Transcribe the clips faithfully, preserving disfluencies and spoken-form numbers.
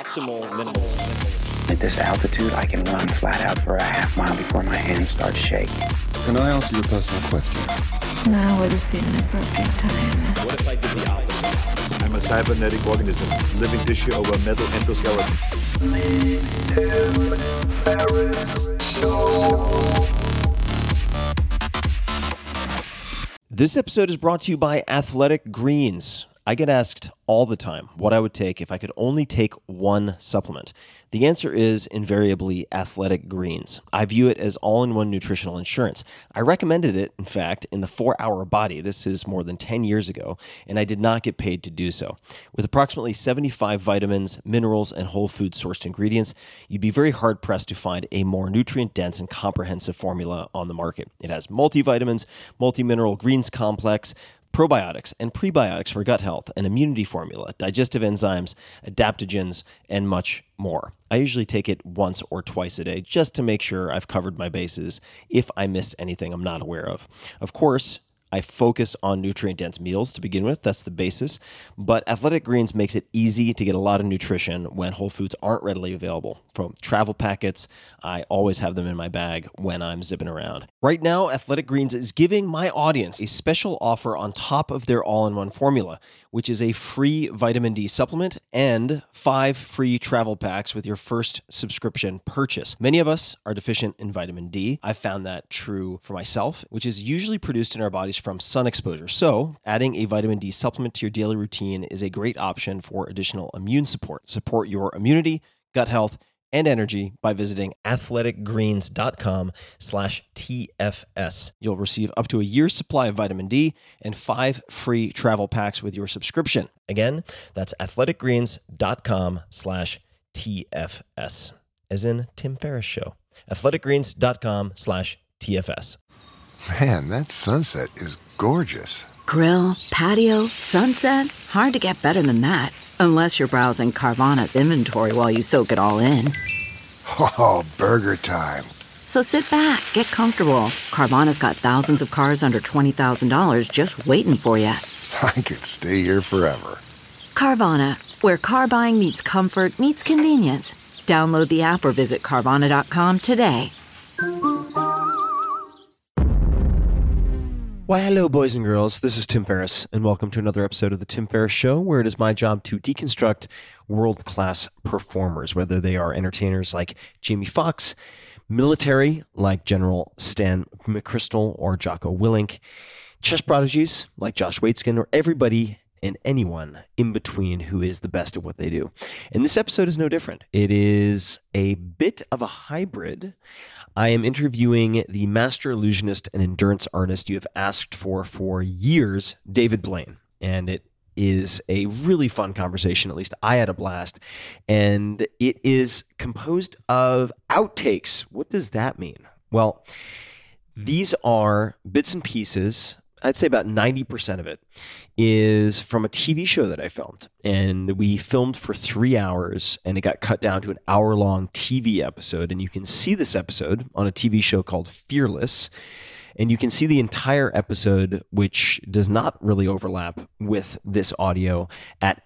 optimal minimalism. At this altitude, I can run flat out for a half mile before my hands start shaking. Can I ask you a personal question? Now would seem an appropriate time. What if I did the opposite? I'm a cybernetic organism, living tissue over a metal endoskeleton. Tim Ferriss Show. This episode is brought to you by Athletic Greens. I get asked all the time what I would take if I could only take one supplement. The answer is invariably Athletic Greens. I view it as all-in-one nutritional insurance. I recommended it, in fact, in the four hour Body. This is more than ten years ago, and I did not get paid to do so. With approximately seventy-five vitamins, minerals, and whole food sourced ingredients, you'd be very hard-pressed to find a more nutrient-dense and comprehensive formula on the market. It has multivitamins, multi-mineral greens complex, probiotics and prebiotics for gut health, an immunity formula, digestive enzymes, adaptogens, and much more. I usually take it once or twice a day just to make sure I've covered my bases if I missed anything I'm not aware of. Of course, I focus on nutrient-dense meals to begin with. That's the basis. But Athletic Greens makes it easy to get a lot of nutrition when whole foods aren't readily available. From travel packets, I always have them in my bag when I'm zipping around. Right now, Athletic Greens is giving my audience a special offer on top of their all-in-one formula, which is a free vitamin D supplement and five free travel packs with your first subscription purchase. Many of us are deficient in vitamin D. I've found that true for myself, which is usually produced in our bodies from sun exposure. So, adding a vitamin D supplement to your daily routine is a great option for additional immune support. Support your immunity, gut health, and energy by visiting athleticgreens.com slash TFS. You'll receive up to a year's supply of vitamin D and five free travel packs with your subscription. Again, that's athleticgreens.com slash TFS, as in Tim Ferriss Show. athleticgreens.com slash TFS. Man, that sunset is gorgeous. Grill, patio, sunset. Hard to get better than that. Unless you're browsing Carvana's inventory while you soak it all in. Oh, burger time. So sit back, get comfortable. Carvana's got thousands of cars under twenty thousand dollars just waiting for you. I could stay here forever. Carvana, where car buying meets comfort, meets convenience. Download the app or visit Carvana dot com today. Why, hello, boys and girls. This is Tim Ferriss, and welcome to another episode of The Tim Ferriss Show, where it is my job to deconstruct world-class performers, whether they are entertainers like Jamie Foxx, military like General Stan McChrystal or Jocko Willink, chess prodigies like Josh Waitzkin, or everybody and anyone in between who is the best at what they do. And this episode is no different. It is a bit of a hybrid. I am interviewing the master illusionist and endurance artist you have asked for for years, David Blaine. And it is a really fun conversation. At least I had a blast. And it is composed of outtakes. What does that mean? Well, these are bits and pieces. I'd say about ninety percent of it is from a T V show that I filmed. And we filmed for three hours and it got cut down to an hour long T V episode. And you can see this episode on a T V show called Fearless. And you can see the entire episode, which does not really overlap with this audio, at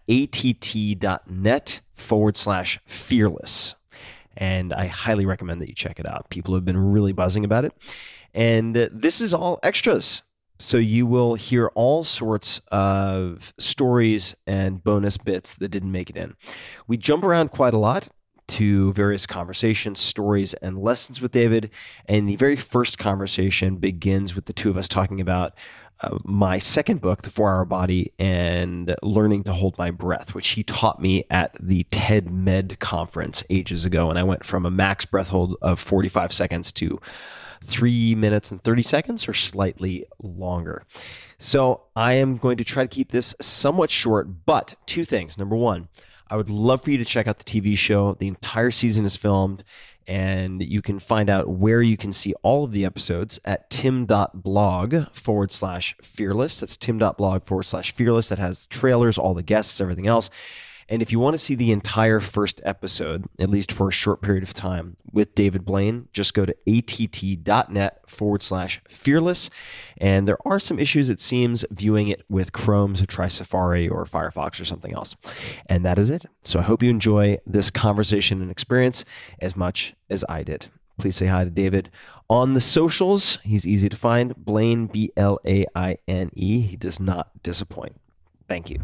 att.net forward slash fearless. And I highly recommend that you check it out. People have been really buzzing about it. And this is all extras. So you will hear all sorts of stories and bonus bits that didn't make it in. We jump around quite a lot to various conversations, stories, and lessons with David. And the very first conversation begins with the two of us talking about uh, my second book, The four hour Body, and learning to hold my breath, which he taught me at the TED Med conference ages ago. And I went from a max breath hold of forty-five seconds to three minutes and thirty seconds or slightly longer. So I am going to try to keep this somewhat short, but two things. Number one, I would love for you to check out the T V show. The entire season is filmed, and you can find out where you can see all of the episodes at tim.blog forward slash fearless. That's tim.blog forward slash fearless. That has trailers, all the guests, everything else. And if you want to see the entire first episode, at least for a short period of time, with David Blaine, just go to att.net forward slash fearless. And there are some issues, it seems, viewing it with Chrome, so try Safari or Firefox or something else. And that is it. So I hope you enjoy this conversation and experience as much as I did. Please say hi to David on the socials. He's easy to find. Blaine, B L A I N E. He does not disappoint. Thank you.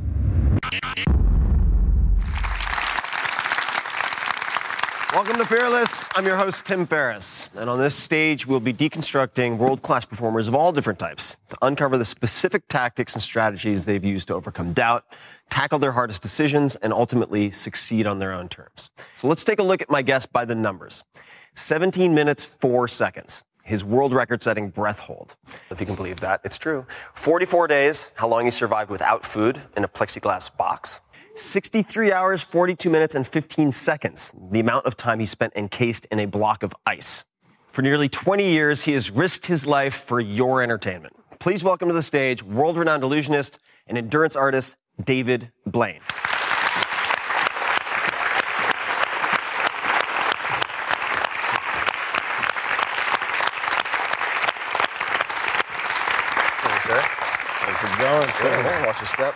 Welcome to Fearless. I'm your host, Tim Ferriss. And on this stage, we'll be deconstructing world-class performers of all different types to uncover the specific tactics and strategies they've used to overcome doubt, tackle their hardest decisions, and ultimately succeed on their own terms. So let's take a look at my guest by the numbers. seventeen minutes, four seconds. His world record-setting breath hold. If you can believe that, it's true. forty-four days, how long he survived without food in a plexiglass box. sixty-three hours, forty-two minutes, and fifteen seconds, the amount of time he spent encased in a block of ice. For nearly twenty years, he has risked his life for your entertainment. Please welcome to the stage world-renowned illusionist and endurance artist, David Blaine. Thanks, sir. Thanks for going, sir. Watch your step.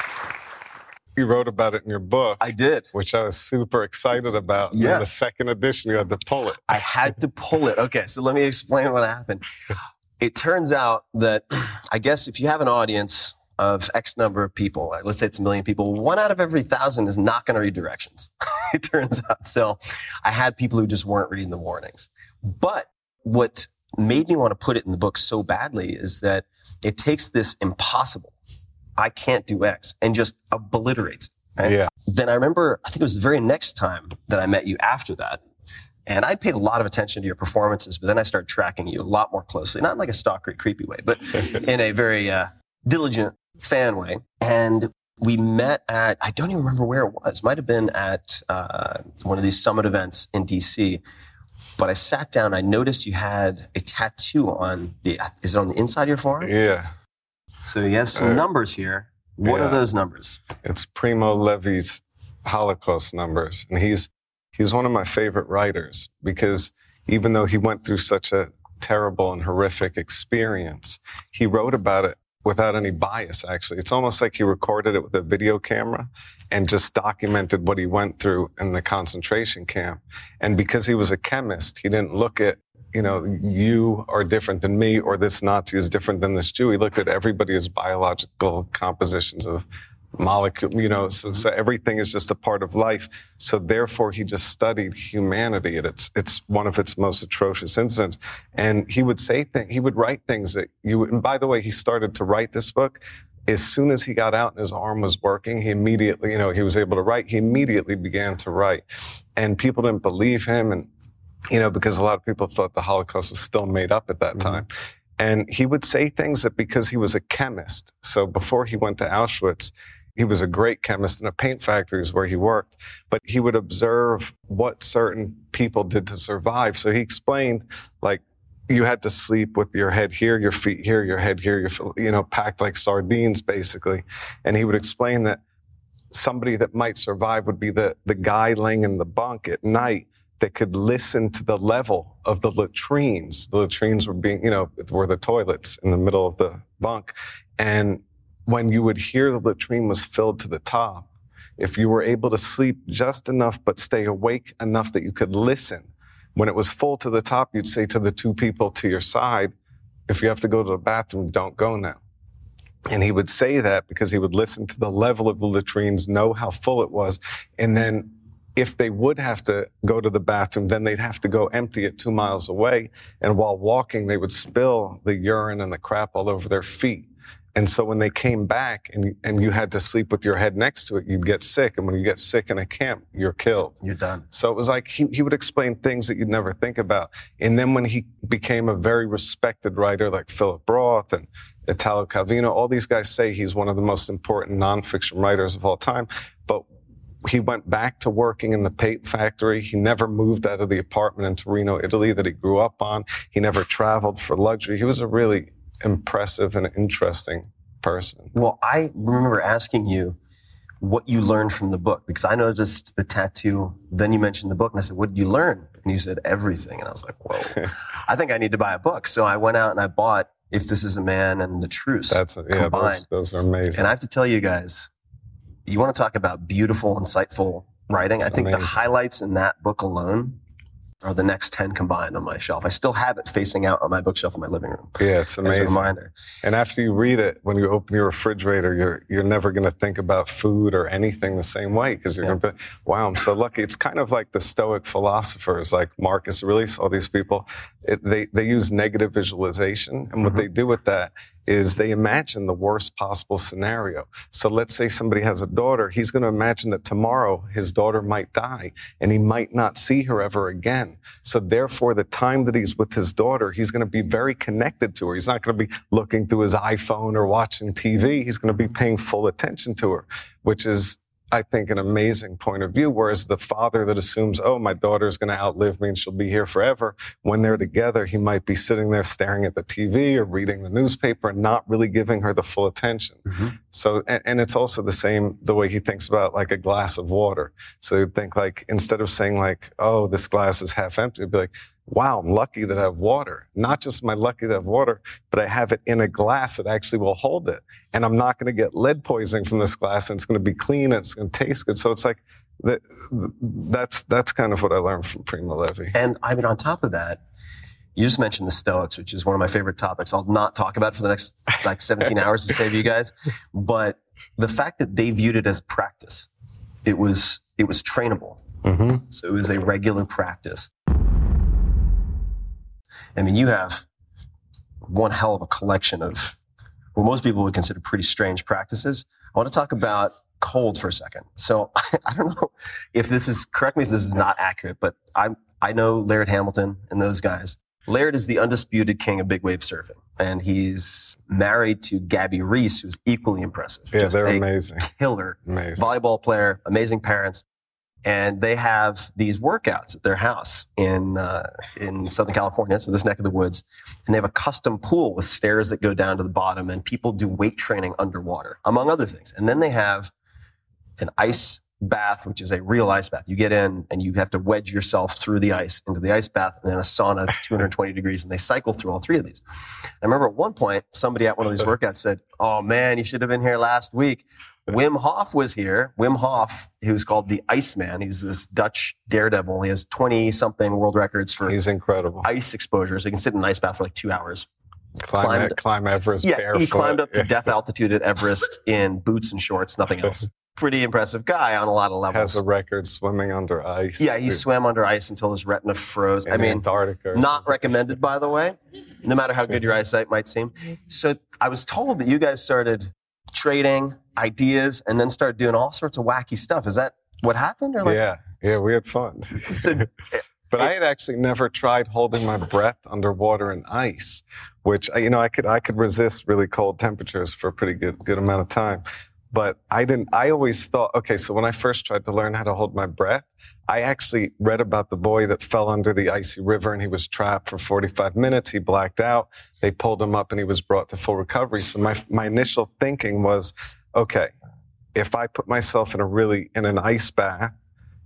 You wrote about it in your book. I did. Which I was super excited about. Yeah. In the second edition, you had to pull it. I had to pull it. Okay, so let me explain what happened. It turns out that, I guess if you have an audience of X number of people, let's say it's a million people, one out of every thousand is not going to read directions. It turns out. So I had people who just weren't reading the warnings. But what made me want to put it in the book so badly is that it takes this impossible, I can't do X, and just obliterates it. Right? Yeah. Then I remember, I think it was the very next time that I met you after that, and I paid a lot of attention to your performances, but then I started tracking you a lot more closely, not in like a stalker, creepy way, but in a very uh, diligent fan way. And we met at, I don't even remember where it was, might have been at uh, one of these summit events in D C, but I sat down, I noticed you had a tattoo on the, is it on the inside of your forearm? Yeah. So he has some Uh, numbers here. What yeah. are those numbers? It's Primo Levi's Holocaust numbers. And he's he's one of my favorite writers because even though he went through such a terrible and horrific experience, he wrote about it without any bias, actually. It's almost like he recorded it with a video camera and just documented what he went through in the concentration camp. And because he was a chemist, he didn't look at, you know, you are different than me, or this Nazi is different than this Jew. He looked at everybody as biological compositions of molecule, you know, so, so everything is just a part of life. So therefore, he just studied humanity at its, it's one of its most atrocious incidents. And he would say things, he would write things that you would, and by the way, he started to write this book. As soon as he got out and his arm was working, he immediately, you know, he was able to write. He immediately began to write. And people didn't believe him. And you know, because a lot of people thought the Holocaust was still made up at that time. And he would say things that because he was a chemist, so before he went to Auschwitz, he was a great chemist in a paint factory is where he worked, but he would observe what certain people did to survive. So he explained, like, you had to sleep with your head here, your feet here, your head here, your, you know, packed like sardines, basically. And he would explain that somebody that might survive would be the, the guy laying in the bunk at night that could listen to the level of the latrines. The latrines were being, you know, were the toilets in the middle of the bunk. And when you would hear the latrine was filled to the top, if you were able to sleep just enough but stay awake enough that you could listen, when it was full to the top, you'd say to the two people to your side, if you have to go to the bathroom, don't go now. And he would say that because he would listen to the level of the latrines, know how full it was, and then if they would have to go to the bathroom, then they'd have to go empty it two miles away. And while walking, they would spill the urine and the crap all over their feet. And so when they came back and, and you had to sleep with your head next to it, you'd get sick. And when you get sick in a camp, you're killed. You're done. So it was like he, he would explain things that you'd never think about. And then when he became a very respected writer like Philip Roth and Italo Calvino, all these guys say he's one of the most important nonfiction writers of all time. But he went back to working in the paint factory. He never moved out of the apartment in Torino, Italy that he grew up on. He never traveled for luxury. He was a really impressive and interesting person. Well, I remember asking you what you learned from the book, because I noticed the tattoo. Then you mentioned the book, and I said, "What did you learn?" And you said, "Everything." And I was like, "Whoa, I think I need to buy a book." So I went out and I bought "If This Is a Man" and "The Truce." That's yeah, combined. those, those are amazing. And I have to tell you guys, you want to talk about beautiful, insightful writing? It's I think amazing. the highlights in that book alone are the next ten combined on my shelf. I still have it facing out on my bookshelf in my living room. Yeah, it's amazing. As a reminder. And after you read it, when you open your refrigerator, you're you're never going to think about food or anything the same way, because you're yeah. going to be, wow, I'm so lucky. It's kind of like the Stoic philosophers, like Marcus Aurelius, all these people. It, they they use negative visualization, and what mm-hmm. they do with that is they imagine the worst possible scenario. So let's say somebody has a daughter, he's going to imagine that tomorrow his daughter might die and he might not see her ever again. So therefore, the time that he's with his daughter, he's going to be very connected to her. He's not going to be looking through his iPhone or watching T V. He's going to be paying full attention to her, which is, I think, an amazing point of view. Whereas the father that assumes, oh, my daughter's going to outlive me and she'll be here forever, when they're together, he might be sitting there staring at the T V or reading the newspaper and not really giving her the full attention. Mm-hmm. So, and, and it's also the same, the way he thinks about like a glass of water. So you'd think like, instead of saying like, oh, this glass is half empty, it'd be like, wow, I'm lucky that I have water. Not just am I lucky to have water, but I have it in a glass that actually will hold it. And I'm not going to get lead poisoning from this glass, and it's going to be clean and it's going to taste good. So it's like, that, that's that's kind of what I learned from Primo Levi. And I mean, on top of that, you just mentioned the Stoics, which is one of my favorite topics. I'll not talk about it for the next like seventeen hours to save you guys. But the fact that they viewed it as practice, it was it was trainable. Mm-hmm. So it was a regular practice. I mean, you have one hell of a collection of what most people would consider pretty strange practices. I want to talk about cold for a second. So I don't know if this is, correct me if this is not accurate, but I I know Laird Hamilton and those guys. Laird is the undisputed king of big wave surfing, and he's married to Gabby Reese, who's equally impressive. Yeah, Just they're a amazing. Killer amazing. Volleyball player, amazing parents. And they have these workouts at their house in uh, in Southern California, so this neck of the woods. And they have a custom pool with stairs that go down to the bottom, and people do weight training underwater, among other things. And then they have an ice bath, which is a real ice bath. You get in and you have to wedge yourself through the ice into the ice bath, and then a sauna is two hundred twenty degrees, and they cycle through all three of these. I remember at one point, somebody at one of these workouts said, "Oh man, you should have been here last week." Wim Hof was here. Wim Hof, who's called the Iceman. He's this Dutch daredevil. He has twenty-something world records for He's incredible. ice exposure. So he can sit in an ice bath for like two hours. Climb, climbed, climb Everest yeah, barefoot. He climbed up to death altitude at Everest in boots and shorts, nothing else. Pretty impressive guy on a lot of levels. Has a record swimming under ice. Yeah, he swam under ice until his retina froze. In I mean, Antarctica. Not recommended, by the way, no matter how good your eyesight might seem. So I was told that you guys started trading ideas and then started doing all sorts of wacky stuff. Is that what happened? Or like, yeah, yeah, we had fun. So, but I had actually never tried holding my breath underwater in ice, which, you know, I could I could resist really cold temperatures for a pretty good good amount of time. But I didn't, I always thought, okay, so when I first tried to learn how to hold my breath, I actually read about the boy that fell under the icy river and he was trapped for forty-five minutes. He blacked out. They pulled him up and he was brought to full recovery. So my my initial thinking was, okay, if I put myself in a really, in an ice bath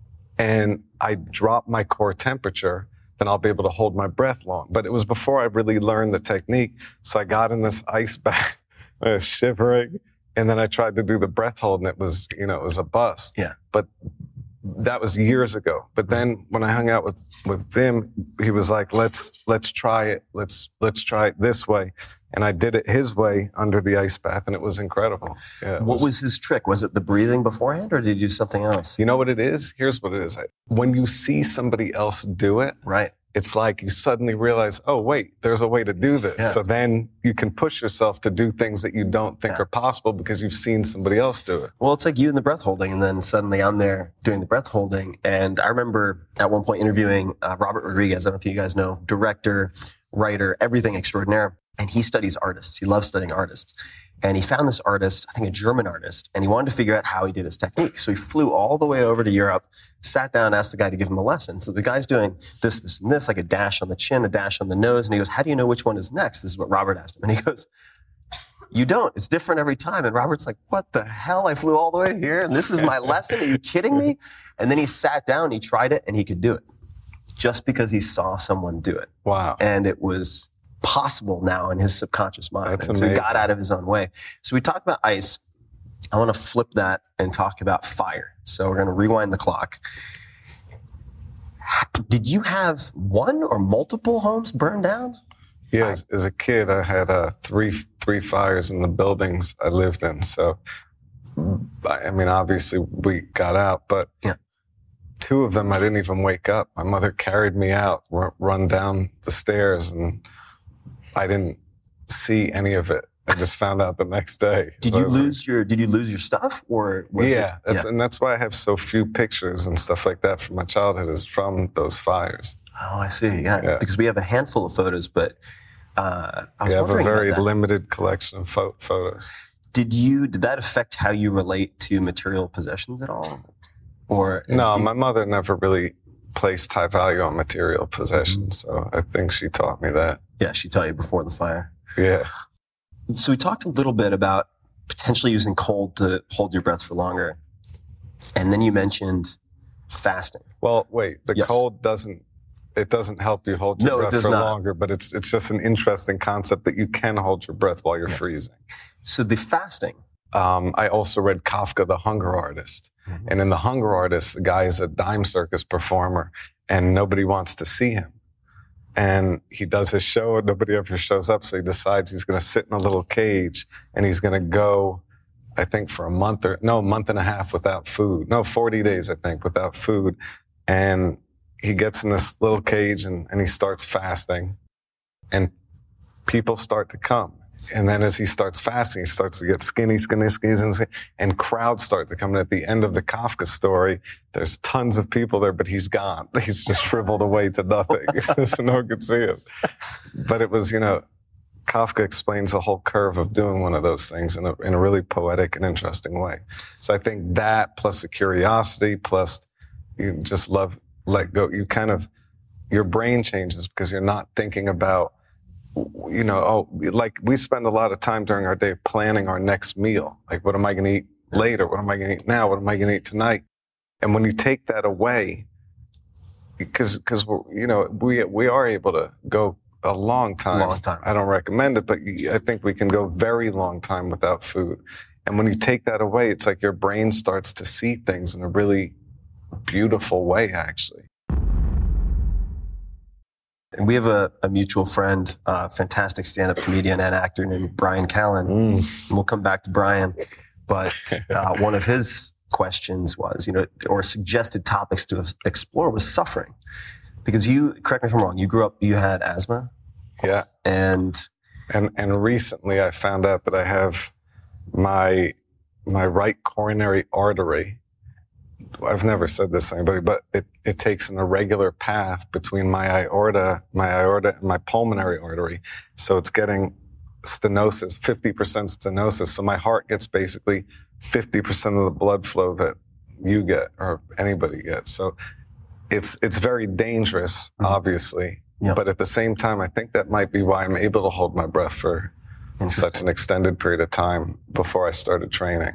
and I drop my core temperature, then I'll be able to hold my breath long. But it was before I really learned the technique. So I got in this ice bath, I was shivering. And then I tried to do the breath hold, and it was, you know, it was a bust. Yeah. But that was years ago. But then when I hung out with, with Vim, he was like, let's let's try it. Let's let's try it this way. And I did it his way under the ice bath, and it was incredible. Yeah, what was, was his trick? Was it the breathing beforehand, or did you do something else? You know what it is? Here's what it is. When you see somebody else do it, right, it's like you suddenly realize, oh, wait, there's a way to do this. Yeah. So then you can push yourself to do things that you don't think yeah. are possible because you've seen somebody else do it. Well, it's like you and the breath holding, and then suddenly I'm there doing the breath holding. And I remember at one point interviewing uh, Robert Rodriguez. I don't know if you guys know, director, writer, everything extraordinaire. And he studies artists. He loves studying artists. And he found this artist, I think a German artist, and he wanted to figure out how he did his technique. So he flew all the way over to Europe, sat down, asked the guy to give him a lesson. So the guy's doing this, this, and this, like a dash on the chin, a dash on the nose. And he goes, how do you know which one is next? This is what Robert asked him. And he goes, You don't. It's different every time. And Robert's like, what the hell? I flew all the way here and this is my lesson? Are you kidding me? And then he sat down, he tried it, and he could do it just because he saw someone do it. Wow. And it was possible now in his subconscious mind. That's and so he amazing. got out of his own way. So we talked about ice. I want to flip that and talk about fire. So we're going to rewind the clock. Did you have one or multiple homes burned down? Yeah, as, as a kid, I had uh, three three fires in the buildings I lived in. So, I mean, obviously we got out, but yeah. two of them I didn't even wake up. My mother carried me out, r- run down the stairs, and I didn't see any of it. I just found out the next day. Did So you I was like- lose your Did you lose your stuff, or was yeah, it, that's, and that's why I have so few pictures and stuff like that from my childhood is from those fires. Oh, I see. Yeah, Yeah. because we have a handful of photos, but uh, I was We have a wondering very about that. limited collection of pho- photos. Did you? Did that affect how you relate to material possessions at all? Or No, do you- my mother never really placed high value on material possessions, so I think she taught me that. yeah, she taught you before the fire. Yeah. So we talked a little bit about potentially using cold to hold your breath for longer, and then you mentioned fasting. Well, wait. The Yes. cold doesn't. It doesn't help you hold your No, it breath does for not. longer, but it's it's just an interesting concept that you can hold your breath while you're freezing. So the fasting. Um, I also read Kafka, The Hunger Artist. Mm-hmm. And in The Hunger Artist, the guy is a dime circus performer and nobody wants to see him. And he does his show and nobody ever shows up. So he decides he's going to sit in a little cage and he's going to go, I think, for a month or, no, a month and a half without food. No, forty days, I think, without food. And he gets in this little cage and, and he starts fasting. And people start to come. And then as he starts fasting, he starts to get skinny, skinny, skinny, skinny, and crowds start to come. And at the end of the Kafka story, there's tons of people there, but he's gone. He's just shriveled away to nothing. So no one could see him. But it was, you know, Kafka explains the whole curve of doing one of those things in a, in a really poetic and interesting way. So I think that plus the curiosity, plus you just love, let go. You kind of, your brain changes because you're not thinking about, you know, oh, like we spend a lot of time during our day planning our next meal. Like, what am I going to eat later? What am I going to eat now? What am I going to eat tonight? And when you take that away, because, because you know, we we are able to go a long time. Long time. I don't recommend it, but you- I think we can go very long time without food. And when you take that away, it's like your brain starts to see things in a really beautiful way, actually. And we have a, a mutual friend, uh, fantastic stand-up comedian and actor named Brian Callen. Mm. And we'll come back to Brian. But uh, one of his questions was, you know, or suggested topics to explore was suffering. Because you, correct me if I'm wrong, you grew up, you had asthma. Yeah. And And and recently I found out that I have my my right coronary artery. I've never said this to anybody, but it, it takes an irregular path between my aorta, my aorta and my pulmonary artery. So it's getting stenosis, fifty percent stenosis. So my heart gets basically fifty percent of the blood flow that you get or anybody gets. So it's it's very dangerous, obviously. Yeah. But at the same time, I think that might be why I'm able to hold my breath for such an extended period of time before I started training.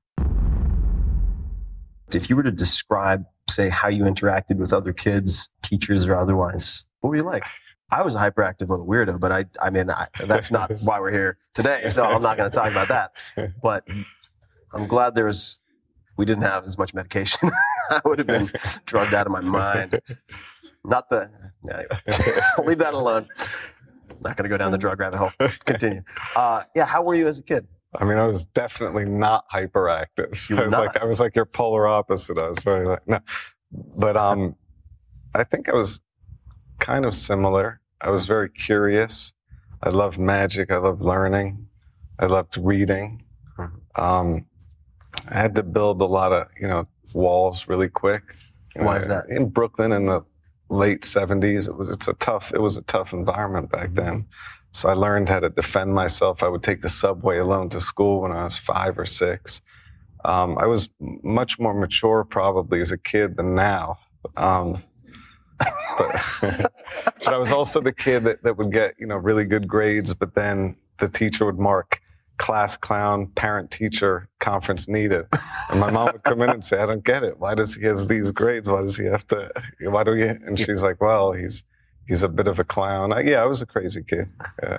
if you were to describe, say, how you interacted with other kids, teachers or otherwise, what were you like? I was a hyperactive little weirdo, but I, I mean, I, that's not why we're here today. So I'm not going to talk about that. But I'm glad there was, we didn't have as much medication. I would have been drugged out of my mind. Not the, anyway, I'll leave that alone. Not going to go down the drug rabbit hole. Continue. Uh, yeah, how were you as a kid? I mean, I was definitely not hyperactive. You I were was not? like, I was like your polar opposite. I was very like, no, but um, I think I was kind of similar. I was very curious. I loved magic. I loved learning. I loved reading. Um, I had to build a lot of, you know, walls really quick. You Why know, is that? In Brooklyn in the late seventies, it was it's a tough it was a tough environment back then. So I learned how to defend myself. I would take the subway alone to school when I was five or six. Um, I was much more mature probably as a kid than now. Um, but, but I was also the kid that, that would get, you know, really good grades, but then the teacher would mark class clown parent teacher conference needed. And my mom would come in and say, I don't get it. Why does he has these grades? Why does he have to, why do we, and she's like, well, he's, he's a bit of a clown. I, yeah, I was a crazy kid. Yeah.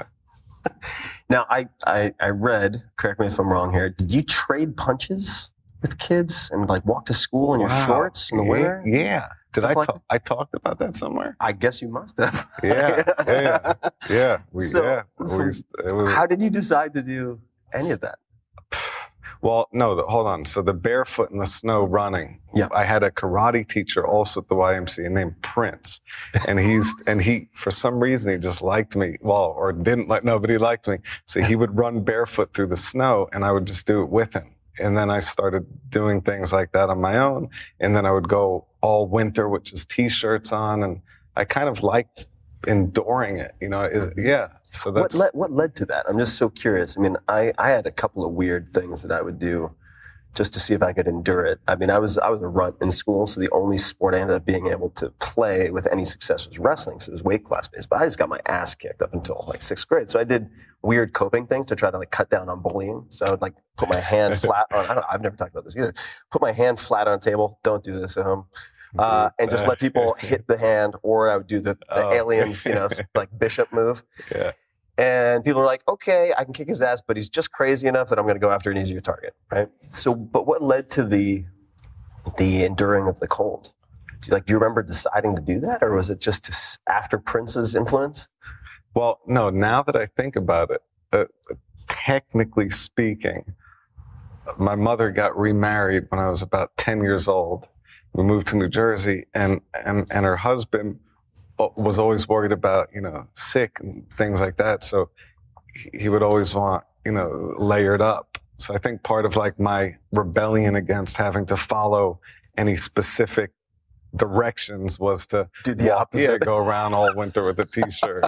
Now, I, I, I read, correct me if I'm wrong here, did you trade punches with kids and like walk to school in your Wow. shorts in the yeah, winter? Yeah. Did Stuff I like talk, I talked about that somewhere? I guess you must have. Yeah, yeah, yeah. yeah. We, So- yeah. so we, it was, How did you decide to do any of that? Well, no, the, hold on. So the barefoot in the snow running. Yeah. I had a karate teacher also at the Y M C A named Prince. And he's, and he, for some reason, he just liked me. Well, or didn't like, no, but he liked me. So he would run barefoot through the snow and I would just do it with him. And then I started doing things like that on my own. And then I would go all winter with just t-shirts on. And I kind of liked enduring it, you know, is, yeah. So What that's, led, what led to that? I'm just so curious. I mean, I, I had a couple of weird things that I would do just to see if I could endure it. I mean, I was I was a runt in school, so the only sport I ended up being able to play with any success was wrestling, so it was weight class based. But I just got my ass kicked up until like sixth grade. So I did weird coping things to try to like cut down on bullying. So I would like put my hand flat on, I don't, I've never talked about this either, put my hand flat on a table, don't do this at home. Uh, and just let people hit the hand, or I would do the, the Oh. aliens, you know, like bishop move. yeah. And people are like, okay, I can kick his ass, but he's just crazy enough that I'm going to go after an easier target, right? So, but what led to the the enduring of the cold? Do you, like, do you remember deciding to do that, or was it just to, s- after Prince's influence? Well, no, now that I think about it, uh, technically speaking, my mother got remarried when I was about ten years old. We moved to New Jersey, and, and, and her husband was always worried about, you know, sick and things like that. So he- he would always want, you know, layered up. So I think part of like my rebellion against having to follow any specific directions was to Do the walk- opposite. Yeah, go around all winter with a t-shirt.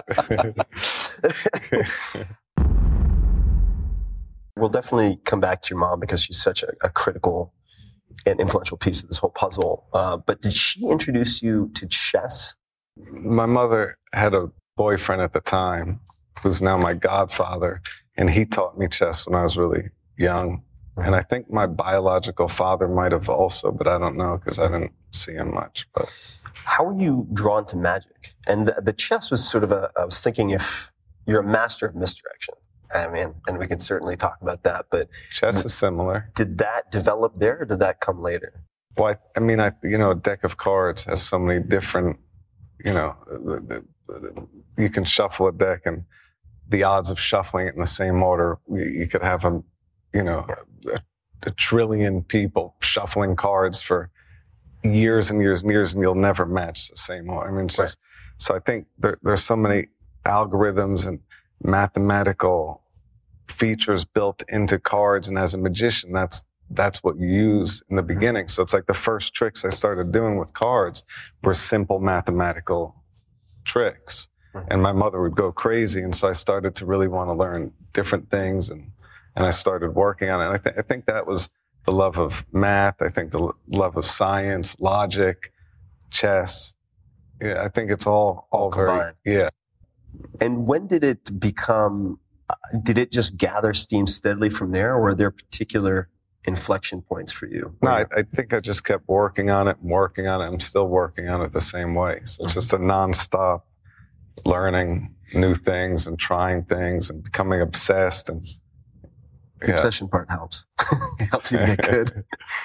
We'll definitely come back to your mom because she's such a, a critical and influential piece of this whole puzzle. Uh, but did she introduce you to chess? My mother had a boyfriend at the time who's now my godfather, and he taught me chess when I was really young. And I think my biological father might have also, but I don't know because I didn't see him much. But How were you drawn to magic? And the, the chess was sort of a, I was thinking if you're a master of misdirection, I mean, and we can certainly talk about that, but chess is similar. did that develop there or did that come later? Well, I, I mean, I you know, a deck of cards has so many different, you know, the- the- you can shuffle a deck and the odds of shuffling it in the same order, you, you could have a, you know, a, a trillion people shuffling cards for years and years and years, and you'll never match the same order. I mean, it's just, so I think there, there's so many algorithms and mathematical features built into cards, and as a magician, that's that's what you use in the beginning. So it's like the first tricks I started doing with cards were simple mathematical tricks. And my mother would go crazy. And so I started to really want to learn different things, and, and I started working on it. And I, th- I think that was the love of math. I think the l- love of science, logic, chess. Yeah, I think it's all, all, All very, combined. yeah. And when did it become, uh, did it just gather steam steadily from there, or were there particular inflection points for you? No, I, I think I just kept working on it and working on it. I'm still working on it the same way. So it's just a nonstop learning new things and trying things and becoming obsessed. And The yeah. obsession part helps. It helps you get good.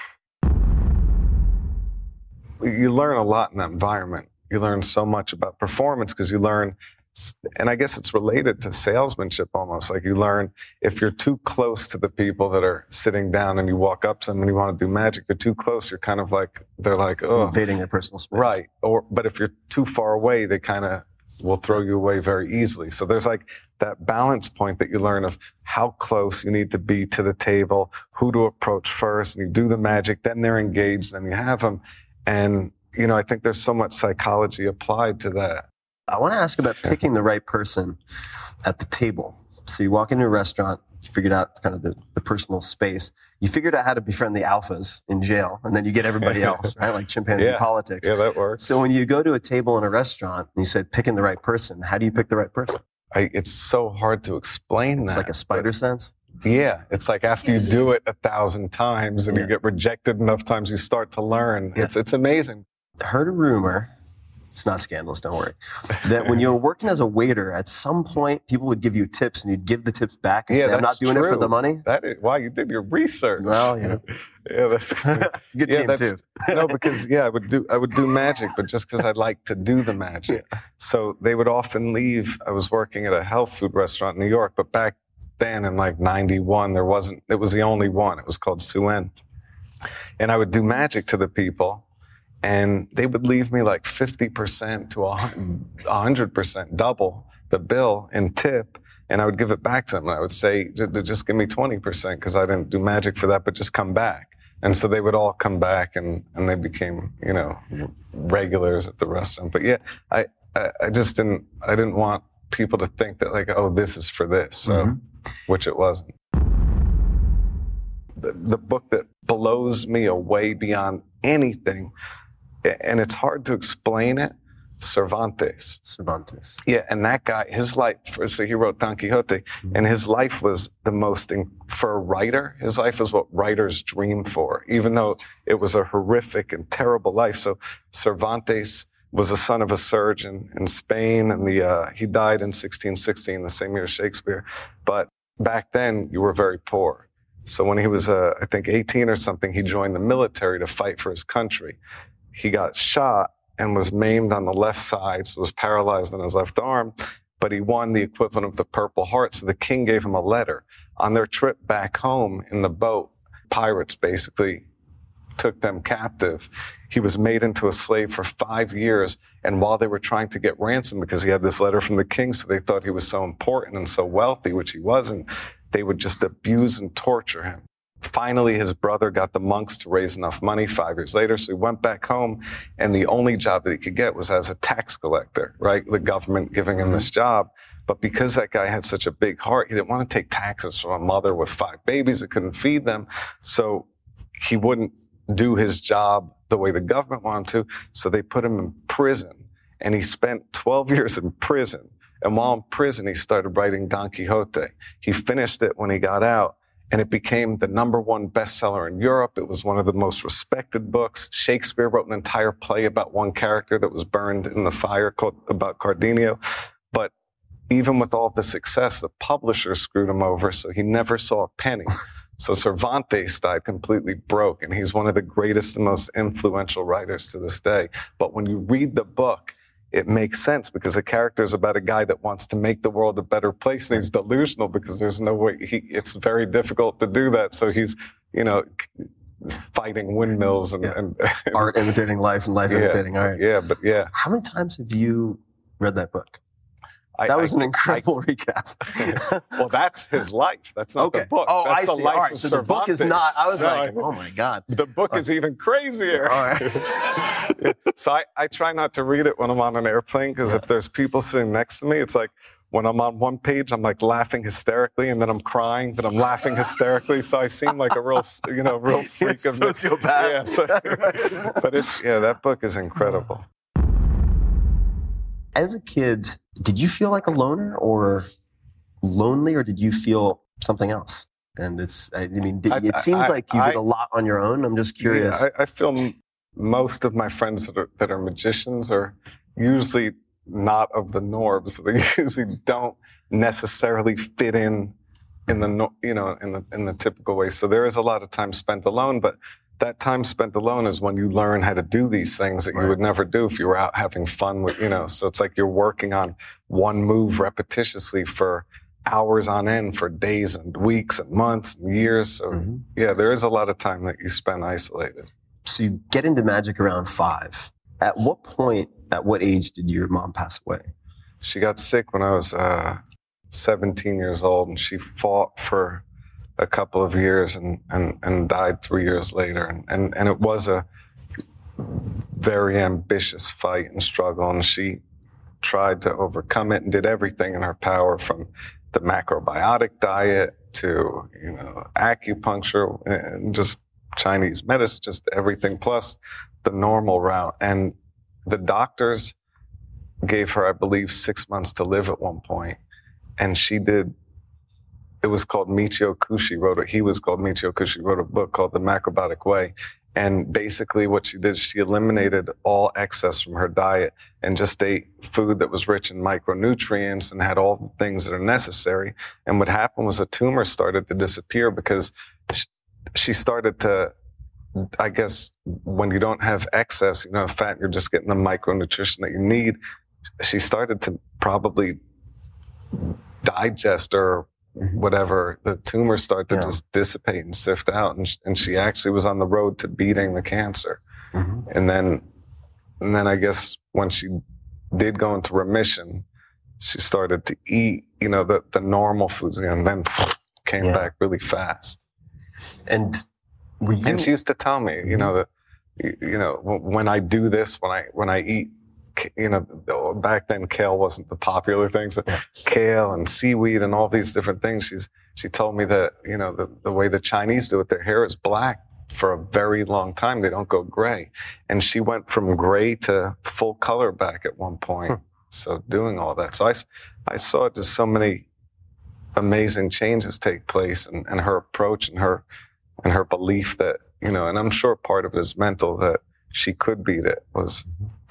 You learn a lot in that environment. You learn so much about performance because you learn, and I guess it's related to salesmanship almost. Like you learn if you're too close to the people that are sitting down and you walk up to them and you want to do magic, you're too close, you're kind of like, they're like, oh. Invading their personal space. Right. Or, but if you're too far away, they kind of will throw you away very easily. So there's like that balance point that you learn of how close you need to be to the table, who to approach first, and you do the magic, then they're engaged, then you have them. And, you know, I think there's so much psychology applied to that. I want to ask about picking the right person at the table. So you walk into a restaurant, you figured out kind of the, the personal space. You figured out how to befriend the alphas in jail, and then you get everybody else, right? Like chimpanzee Yeah. politics. Yeah, that works. So when you go to a table in a restaurant and you said picking the right person, how do you pick the right person? I, it's so hard to explain It's that. like a spider sense. Yeah, it's like after you do it a thousand times and Yeah. you get rejected enough times, you start to learn. Yeah. It's it's amazing. Heard a rumor, it's not scandalous, don't worry, that when you were working as a waiter, at some point people would give you tips and you'd give the tips back and Yeah, say, I'm not that's doing it for true. the money. That is, wow, you did your research. Well, you know. yeah, that's Good yeah, team, that's, too. no, because yeah, I would do I would do magic, but just because I like to do the magic. So they would often leave. I was working at a health food restaurant in New York, but back then in like ninety-one, there wasn't. It was the only one. It was called Suen, and I would do magic to the people. And they would leave me like fifty percent to one hundred percent, double the bill in tip. And I would give it back to them. And I would say, "J- j- just give me twenty percent because I didn't do magic for that, but just come back." And so they would all come back and, and they became, you know, regulars at the restaurant. But yeah, I, I, I just didn't, I didn't want people to think that like, oh, this is for this. So, Mm-hmm. which it wasn't. The, the book that blows me away beyond anything, and it's hard to explain it, Cervantes. Cervantes. Yeah, and that guy, his life, so he wrote Don Quixote, Mm-hmm. and his life was the most, in, for a writer, his life was what writers dream for, even though it was a horrific and terrible life. So Cervantes was the son of a surgeon in Spain, and the uh, he died in sixteen sixteen, the same year as Shakespeare. But back then, you were very poor. So when he was, uh, I think, eighteen or something, he joined the military to fight for his country. He got shot and was maimed on the left side, so was paralyzed on his left arm, but he won the equivalent of the Purple Heart. So the king gave him a letter. On their trip back home in the boat, pirates basically took them captive. He was made into a slave for five years, and while they were trying to get ransom, because he had this letter from the king, so they thought he was so important and so wealthy, which he wasn't, they would just abuse and torture him. Finally, his brother got the monks to raise enough money five years later, so he went back home, and the only job that he could get was as a tax collector, right? The government giving him this job. But because that guy had such a big heart, he didn't want to take taxes from a mother with five babies that couldn't feed them, so he wouldn't do his job the way the government wanted him to, so they put him in prison, and he spent twelve years in prison. And while in prison, he started writing Don Quixote. He finished it when he got out, and it became the number one bestseller in Europe. It was one of the most respected books. Shakespeare wrote an entire play about one character that was burned in the fire called about Cardenio. But even with all the success, the publisher screwed him over, so he never saw a penny. So Cervantes died completely broke, and he's one of the greatest and most influential writers to this day. But when you read the book, it makes sense because the character is about a guy that wants to make the world a better place, and he's delusional because there's no way, he, it's very difficult to do that. So he's, you know, fighting windmills and, Yeah. and Art imitating life and life yeah, imitating art. Yeah, but yeah. How many times have you read that book? I, That was I, an incredible recap. well, that's his life. That's not Okay. the book. Oh, that's I the see. life All right, of so the book is Cervantes. not. I was No, like, I- oh my god. The book is even crazier. All right. Yeah. So I, I try not to read it when I'm on an airplane because if there's people sitting next to me, it's like when I'm on one page, I'm like laughing hysterically, and then I'm crying, then I'm laughing hysterically. So I seem like a real, you know, real freak of Sociopath. Yeah. So, but it's yeah, that book is incredible. As a kid, did you feel like a loner or lonely, or did you feel something else? And it's, I mean, did, I- it seems I- like you I- did a lot on your own. I'm just curious. Yeah, I, I feel m- most of my friends that are, that are magicians are usually not of the norm, so they usually don't necessarily fit in in the no- you know in the in the typical way. So there is a lot of time spent alone, but that time spent alone is when you learn how to do these things that Right. you would never do if you were out having fun with, you know. So it's like you're working on one move repetitiously for hours on end, for days and weeks and months and years. So Mhm. yeah, there is a lot of time that you spend isolated. So you get into magic around five. At what point, at what age did your mom pass away? She got sick when I was uh, seventeen years old, and she fought for a couple of years and, and, and died three years later. And, and, and it was a very ambitious fight and struggle, and she tried to overcome it and did everything in her power, from the macrobiotic diet to, you know, acupuncture and just Chinese medicine, just everything, plus the normal route. And the doctors gave her, I believe, six months to live at one point, and she did it was called Michio Kushi wrote it. He was called Michio Kushi wrote a book called The Macrobiotic Way. And basically what she did, she eliminated all excess from her diet and just ate food that was rich in micronutrients and had all the things that are necessary. And what happened was a tumor started to disappear because she started to, I guess, when you don't have excess, you know, fat, you're just getting the micronutrition that you need. She started to probably digest or whatever, the tumor started to yeah. just dissipate and sift out. And, sh- and she actually was on the road to beating the cancer. Mm-hmm. And then, and then I guess when she did go into remission, she started to eat, you know, the, the normal foods and then came yeah. back really fast. And were you... and she used to tell me, you know, that, you know, when I do this, when I, when I eat, you know, back then kale wasn't the popular thing. So kale and seaweed and all these different things. She's, she told me that, you know, the, the way the Chinese do it, their hair is black for a very long time. They don't go gray. And she went from gray to full color back at one point. Hmm. So doing all that. So I, I saw just so many amazing changes take place and, and her approach and her, and her belief that, you know, and I'm sure part of it is mental, that she could beat it was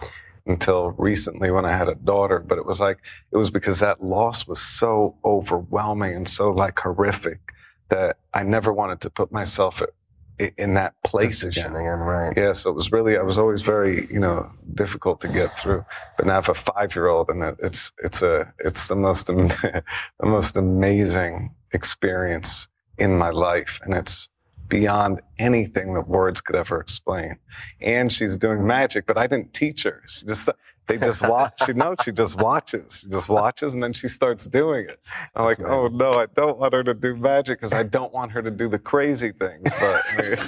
until recently when I had a daughter, but it was like, it was because that loss was so overwhelming and so like horrific that I never wanted to put myself in that place again. again. Right. Yeah, so it was really, I was always very, you know, difficult to get through. But now I have a five-year-old, and it's it's a it's the most the most amazing experience in my life, and it's beyond anything that words could ever explain. And she's doing magic, but I didn't teach her. She just, they just watch. She knows, she just watches. She just watches, and then she starts doing it. I'm like, oh no, I don't want her to do magic because I don't want her to do the crazy things. But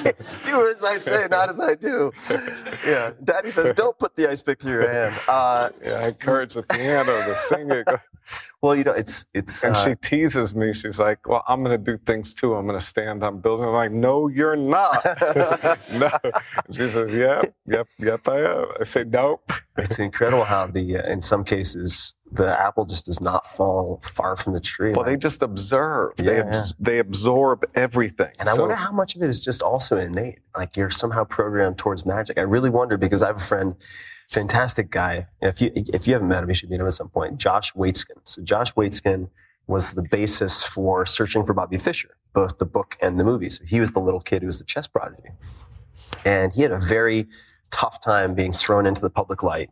do as I say, not as I do. Yeah, Daddy says, don't put the ice pick through your hand. Uh, yeah, I encourage the piano to sing it. Well, you know, it's it's. And uh, she teases me. She's like, "Well, I'm going to do things too. I'm going to stand on buildings." I'm like, "No, you're not." No. She says, "Yep, yep, yep, I am." I say, "Nope." It's incredible how the uh, in some cases the apple just does not fall far from the tree. Well, like, they just observe. Yeah, they abs- yeah. they absorb everything. And I so, wonder how much of it is just also innate. Like you're somehow programmed towards magic. I really wonder, because I have a friend. Fantastic guy. If you if you haven't met him, you should meet him at some point. Josh Waitzkin. So Josh Waitzkin was the basis for Searching for Bobby Fischer, both the book and the movie. So he was the little kid who was the chess prodigy. And he had a very tough time being thrown into the public light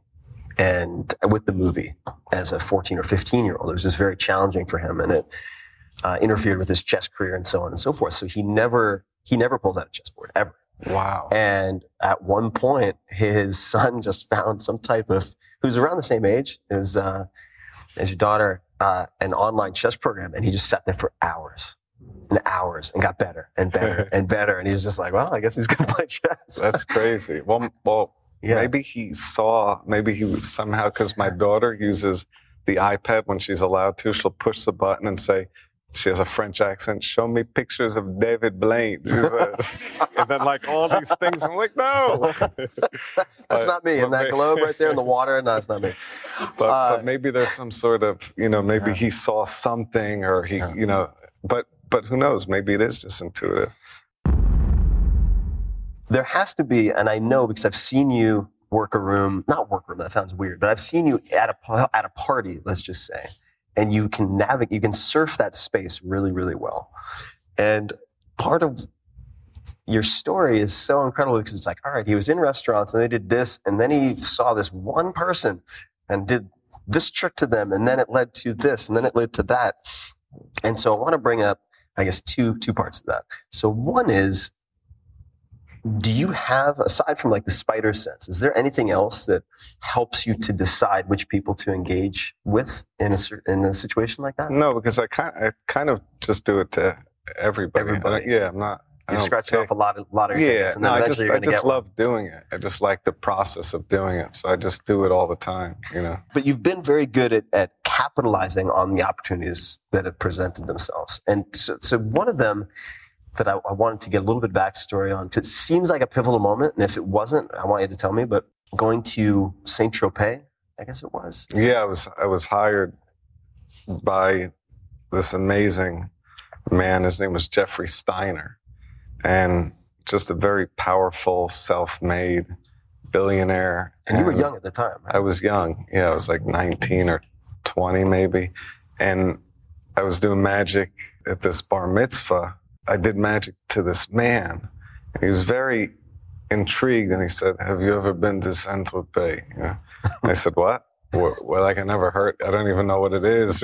and with the movie as a fourteen or fifteen year old. It was just very challenging for him, and it uh, interfered with his chess career and so on and so forth. So he never he never pulls out a chessboard ever. Wow. And at one point, his son just found some type of, who's around the same age as, uh, as your daughter, uh, an online chess program. And he just sat there for hours and hours and got better and better and better. And he was just like, well, I guess he's going to play chess. That's crazy. Well, well, yeah. Maybe he saw, maybe he somehow, because my daughter uses the iPad when she's allowed to, she'll push the button and say, she has a French accent. Show me pictures of David Blaine. She says, and then like all these things. I'm like, no. That's but, not me. And that maybe, globe right there in the water, no, it's not me. But, uh, but maybe there's some sort of, you know, maybe yeah. he saw something or he, yeah. you know, but but who knows? Maybe it is just intuitive. There has to be, and I know because I've seen you work a room, not work a room, that sounds weird, but I've seen you at a, at a party, let's just say. And you can navigate, you can surf that space really, really well. And part of your story is so incredible because it's like, all right, he was in restaurants and they did this, and then he saw this one person and did this trick to them, and then it led to this, and then it led to that. And so I want to bring up, I guess, two two parts of that. So one is, do you have, aside from like the spider sense, is there anything else that helps you to decide which people to engage with in a in a situation like that? No, because I kind I kind of just do it to everybody. Everybody. Yeah, I'm not. You're scratching off a lot of lot of your yeah, tickets, and then no, I just eventually you're I going to just get love one. doing it. I just like the process of doing it, so I just do it all the time. You know. But you've been very good at, at capitalizing on the opportunities that have presented themselves, and so, so one of them that I, I wanted to get a little bit backstory on, because it seems like a pivotal moment, and if it wasn't, I want you to tell me, but going to Saint Tropez, I guess it was? Yeah, I was I was hired by this amazing man. His name was Jeffrey Steiner, and just a very powerful, self-made billionaire. And you were young at the time, right? I was young. Yeah, I was like nineteen or twenty maybe. And I was doing magic at this bar mitzvah. I did magic to this man. And he was very intrigued, and he said, "Have you ever been to Saint-Tropez?" You know? I said, "What?" Well, well, like I never heard, I don't even know what it is.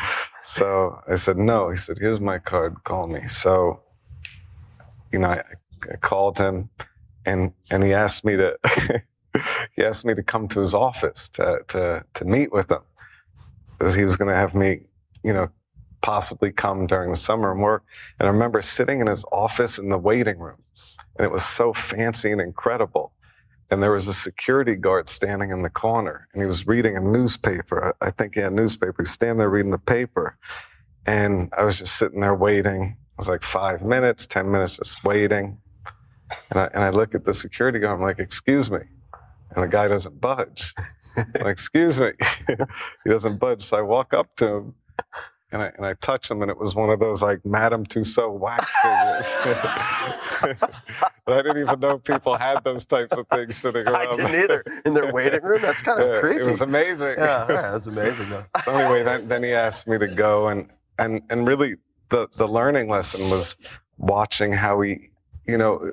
So I said, "No." He said, "Here's my card, call me." So, you know, I, I called him, and and he asked me to he asked me to come to his office to to to meet with him, because he was going to have me, you know, possibly come during the summer and work. And I remember sitting in his office in the waiting room, and it was so fancy and incredible. And there was a security guard standing in the corner, and he was reading a newspaper. I think he had a newspaper. He was standing there reading the paper. And I was just sitting there waiting. It was like five minutes, ten minutes, just waiting. And I, and I look at the security guard. I'm like, "Excuse me." And the guy doesn't budge. I'm like, "Excuse me." He doesn't budge. So I walk up to him, and I, and I touch him, and it was one of those like Madame Tussauds wax figures. But I didn't even know people had those types of things sitting around. I didn't either. In their waiting room? That's kind of Yeah, creepy. it was amazing. Yeah, yeah, that's amazing though. So anyway, then, then he asked me to go, and and and really the the learning lesson was watching how he, you know,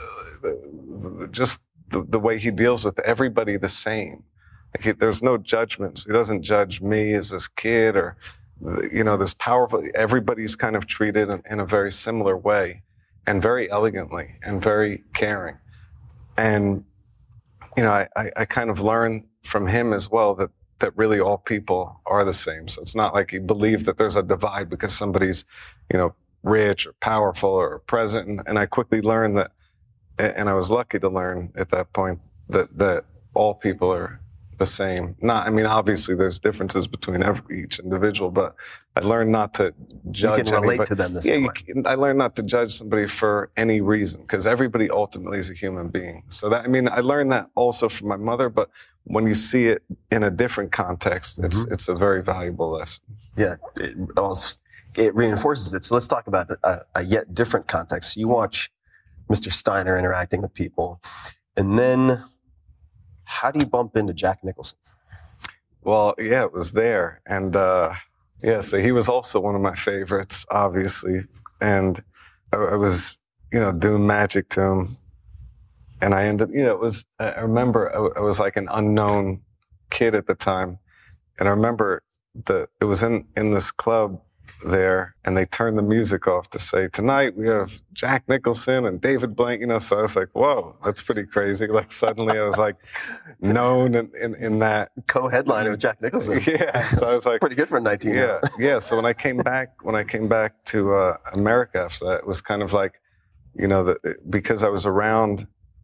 uh, just the, the way he deals with everybody the same. Like he, there's no judgments. He doesn't judge me as this kid or, you know, this powerful. Everybody's kind of treated in, in a very similar way, and very elegantly, and very caring. And you know, I, I, I kind of learned from him as well that that really all people are the same. So it's not like he believed that there's a divide because somebody's, you know, rich or powerful or present. And, and I quickly learned that, and I was lucky to learn at that point that that all people are the same. Not, I mean, obviously there's differences between every each individual, but I learned not to judge. You can relate anybody. to them the yeah, same you way. can, I learned not to judge somebody for any reason, because everybody ultimately is a human being. So that, I mean, I learned that also from my mother, but when you see it in a different context, it's Mm-hmm. it's a very valuable lesson. Yeah, it, also, it reinforces it. So let's talk about a, a yet different context. You watch Mister Steiner interacting with people, and then how do you bump into Jack Nicholson? Well, yeah, it was there. And uh, yeah, so he was also one of my favorites, obviously. And I, I was, you know, doing magic to him. And I ended, you know, it was, I remember I, I was like an unknown kid at the time. And I remember the, it was in, in this club there, and they turned the music off to say, "Tonight we have Jack Nicholson and David Blaine," you know, so I was like, whoa, that's pretty crazy. Like suddenly I was like known in, in, in that. Co-headliner with Jack Nicholson. Yeah. So I was like, pretty good for a nineteen. yeah. Yeah. So when I came back, when I came back to uh, America after that, it was kind of like, you know, the, because I was around,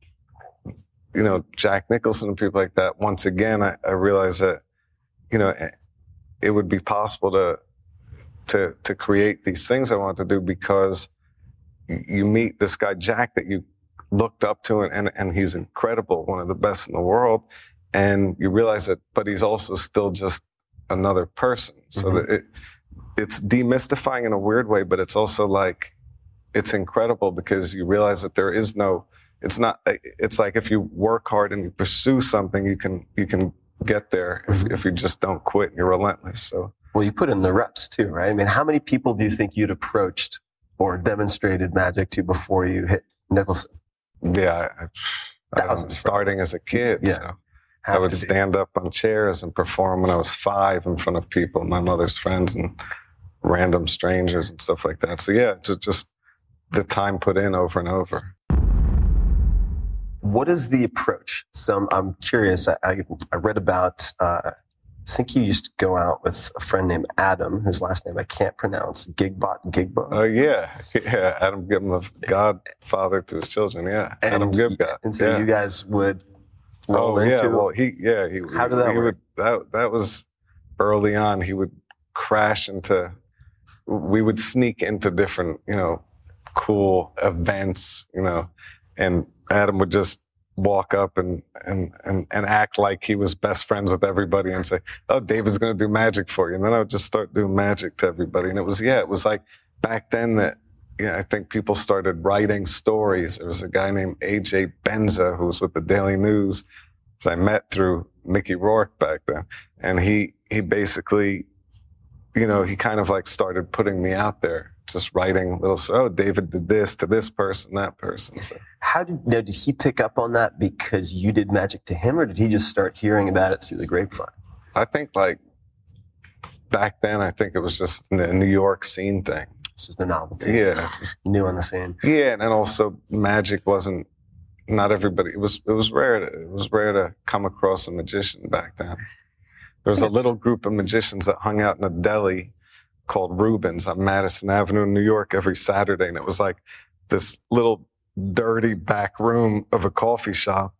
you know, Jack Nicholson and people like that, once again, I, I realized that, you know, it would be possible to, to to create these things I wanted to do, because you meet this guy Jack that you looked up to, and, and and he's incredible, one of the best in the world, and you realize that, but he's also still just another person. So Mm-hmm. that it it's demystifying in a weird way, but it's also like it's incredible, because you realize that there is no, it's not, it's like if you work hard and you pursue something, you can you can get there if, if you just don't quit and you're relentless. So. Well, you put in the reps too, right? I mean, how many people do you think you'd approached or demonstrated magic to before you hit Nicholson? Yeah, I, I, I was starting as a kid. Yeah. So I would stand up on chairs and perform when I was five in front of people, my mother's friends and random strangers and stuff like that. So yeah, just, just the time put in over and over. What is the approach? So I'm, I'm curious. I, I, I read about, uh, I think you used to go out with a friend named Adam, whose last name I can't pronounce, Gigbot, Gigbo. Oh, yeah. Yeah, Adam Gibson, the godfather to his children, yeah. And, Adam Gibgot. And so yeah. you guys would roll oh, into... yeah, well, he, yeah. He, How did that he work? Would, that, that was early on. He would crash into... We would sneak into different, you know, cool events, you know, and Adam would just walk up and, and, and, and act like he was best friends with everybody and say, "Oh, David's going to do magic for you." And then I would just start doing magic to everybody. And it was, yeah, it was like back then that, yeah, I think people started writing stories. There was a guy named A J Benza who was with the Daily News that I met through Mickey Rourke back then. And he, he basically, you know, he kind of like started putting me out there, just writing little, oh, David did this to this person, that person. So. How did, now, did he pick up on that because you did magic to him, or did he just start hearing about it through the grapevine? I think like back then, I think it was just a New York scene thing. It's just a novelty. Yeah. Just new on the scene. Yeah. And then also magic wasn't, not everybody, it was, it was rare to, it was rare to come across a magician back then. There was a little group of magicians that hung out in a deli called Rubens on Madison Avenue in New York every Saturday. And it was like this little dirty back room of a coffee shop.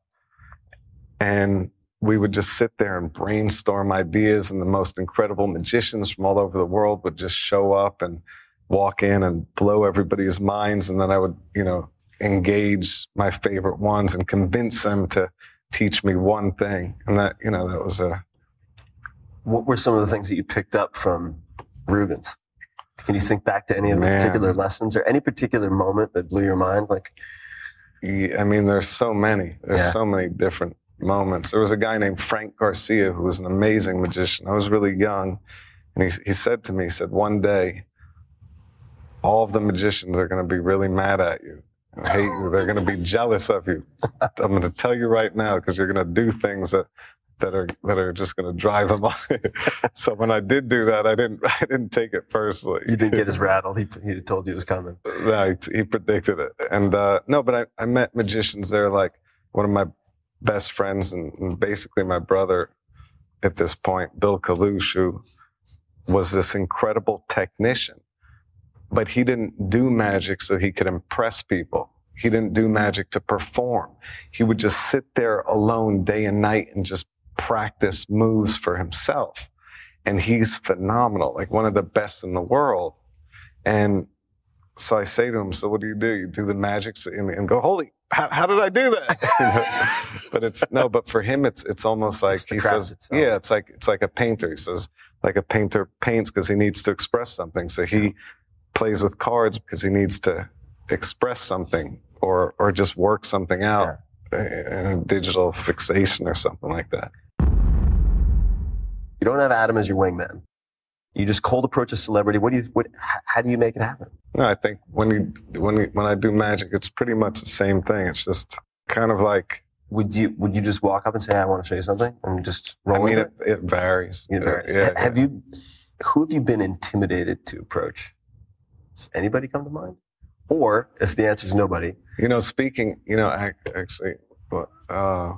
And we would just sit there and brainstorm ideas, and the most incredible magicians from all over the world would just show up and walk in and blow everybody's minds. And then I would, you know, engage my favorite ones and convince them to teach me one thing. And that, you know, that was a... What were some of the things that you picked up from Rubens? Can you think back to any of the Man. particular lessons or any particular moment that blew your mind? Like, Yeah, I mean, there's so many. There's Yeah. so many different moments. There was a guy named Frank Garcia who was an amazing magician. I was really young, and he, he said to me, he said, one day, all of the magicians are going to be really mad at you and hate you. They're going to be jealous of you. I'm going to tell you right now, because you're going to do things that that are that are just going to drive them off. So when I did do that, I didn't I didn't take it personally. you didn't get as rattled. He, he told you it was coming. Right, he predicted it. And uh, no, but I, I met magicians there, like one of my best friends and, and basically my brother at this point, Bill Kalouche, who was this incredible technician. But he didn't do magic so he could impress people. He didn't do magic to perform. He would just sit there alone day and night and just practice moves for himself. And he's phenomenal, like one of the best in the world. And so I say to him, so what do you do? You do the magic and, and go, holy, how, how did I do that? You know? But it's, no, but for him, it's it's almost like, It's the he craft says, itself. yeah, it's like, it's like a painter. He says, like a painter paints because he needs to express something. So he plays with cards because he needs to express something or or just work something out in a digital fixation or something like that. You don't have Adam as your wingman. You just cold approach a celebrity. What do you? What? h- How do you make it happen? No, I think when you when you, when I do magic, it's pretty much the same thing. It's just kind of like, Would you? Would you just walk up and say, "I want to show you something," and just I roll mean, with it, it varies. It varies. Yeah, Ha- have you? Who have you been intimidated to approach? Does anybody come to mind? Or if the answer is nobody, You know, speaking, you know, ac- actually, uh,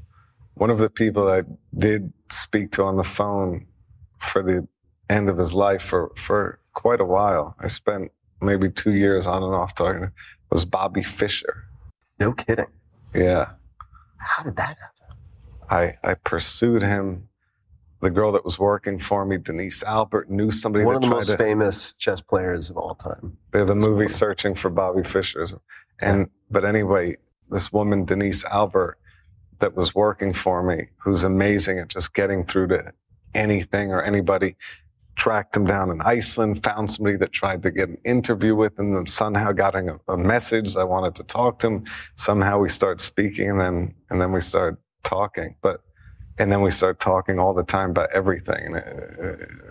one of the people I did speak to on the phone for the end of his life for, for quite a while, I spent maybe two years on and off talking, was Bobby Fischer. no kidding. Yeah. How did that happen? I, I pursued him. The girl that was working for me, Denise Albert, knew somebody One that of the tried most to... famous chess players of all time. They're the movie Searching for Bobby Fischer's. And, but anyway, this woman, Denise Albert, that was working for me, who's amazing at just getting through to anything or anybody, tracked him down in Iceland, found somebody that tried to get an interview with him, and somehow got a, a message. I wanted to talk to him. Somehow we start speaking, and then, and then we start talking. But, and then we start talking all the time about everything. And, uh,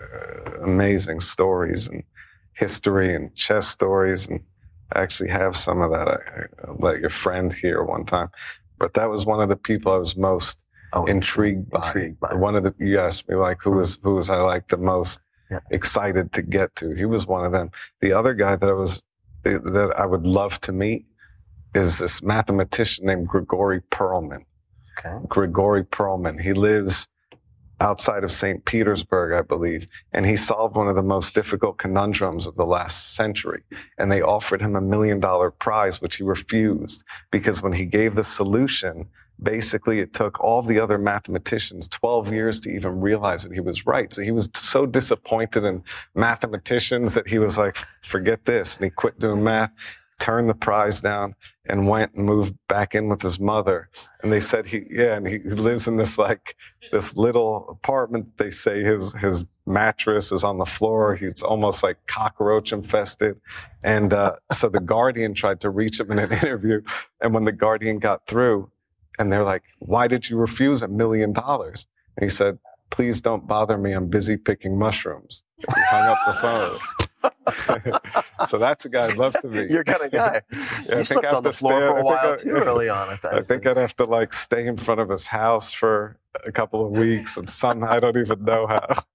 uh, amazing stories and history and chess stories. And I actually have some of that. I, I let your friend hear one time. But that was one of the people I was most Oh, intrigued by. intrigued by. One of the, you asked me like, who was, who was I like the most Yeah. excited to get to? He was one of them. The other guy that I was, that I would love to meet is this mathematician named Grigori Perelman. Okay. Grigori Perelman. He lives outside of Saint Petersburg, I believe, and he solved one of the most difficult conundrums of the last century. And they offered him a million dollar prize, which he refused, because when he gave the solution, basically it took all the other mathematicians twelve years to even realize that he was right. So he was so disappointed in mathematicians that he was like, forget this. And he quit doing math. turned the prize down and went and moved back in with his mother. And they said he, yeah, and he lives in this like this little apartment. They say his his mattress is on the floor. He's almost like cockroach infested. And uh, so the Guardian tried to reach him in an interview. And when the Guardian got through, and they're like, "Why did you refuse a million dollars?" And he said, "Please don't bother me. I'm busy picking mushrooms." He hung up the phone. So that's a guy I'd love to meet. Your kind of guy. Yeah, you slept on the floor stay, for a while I, too early on. I, I think I'd have to like stay in front of his house for a couple of weeks, and some I don't even know how.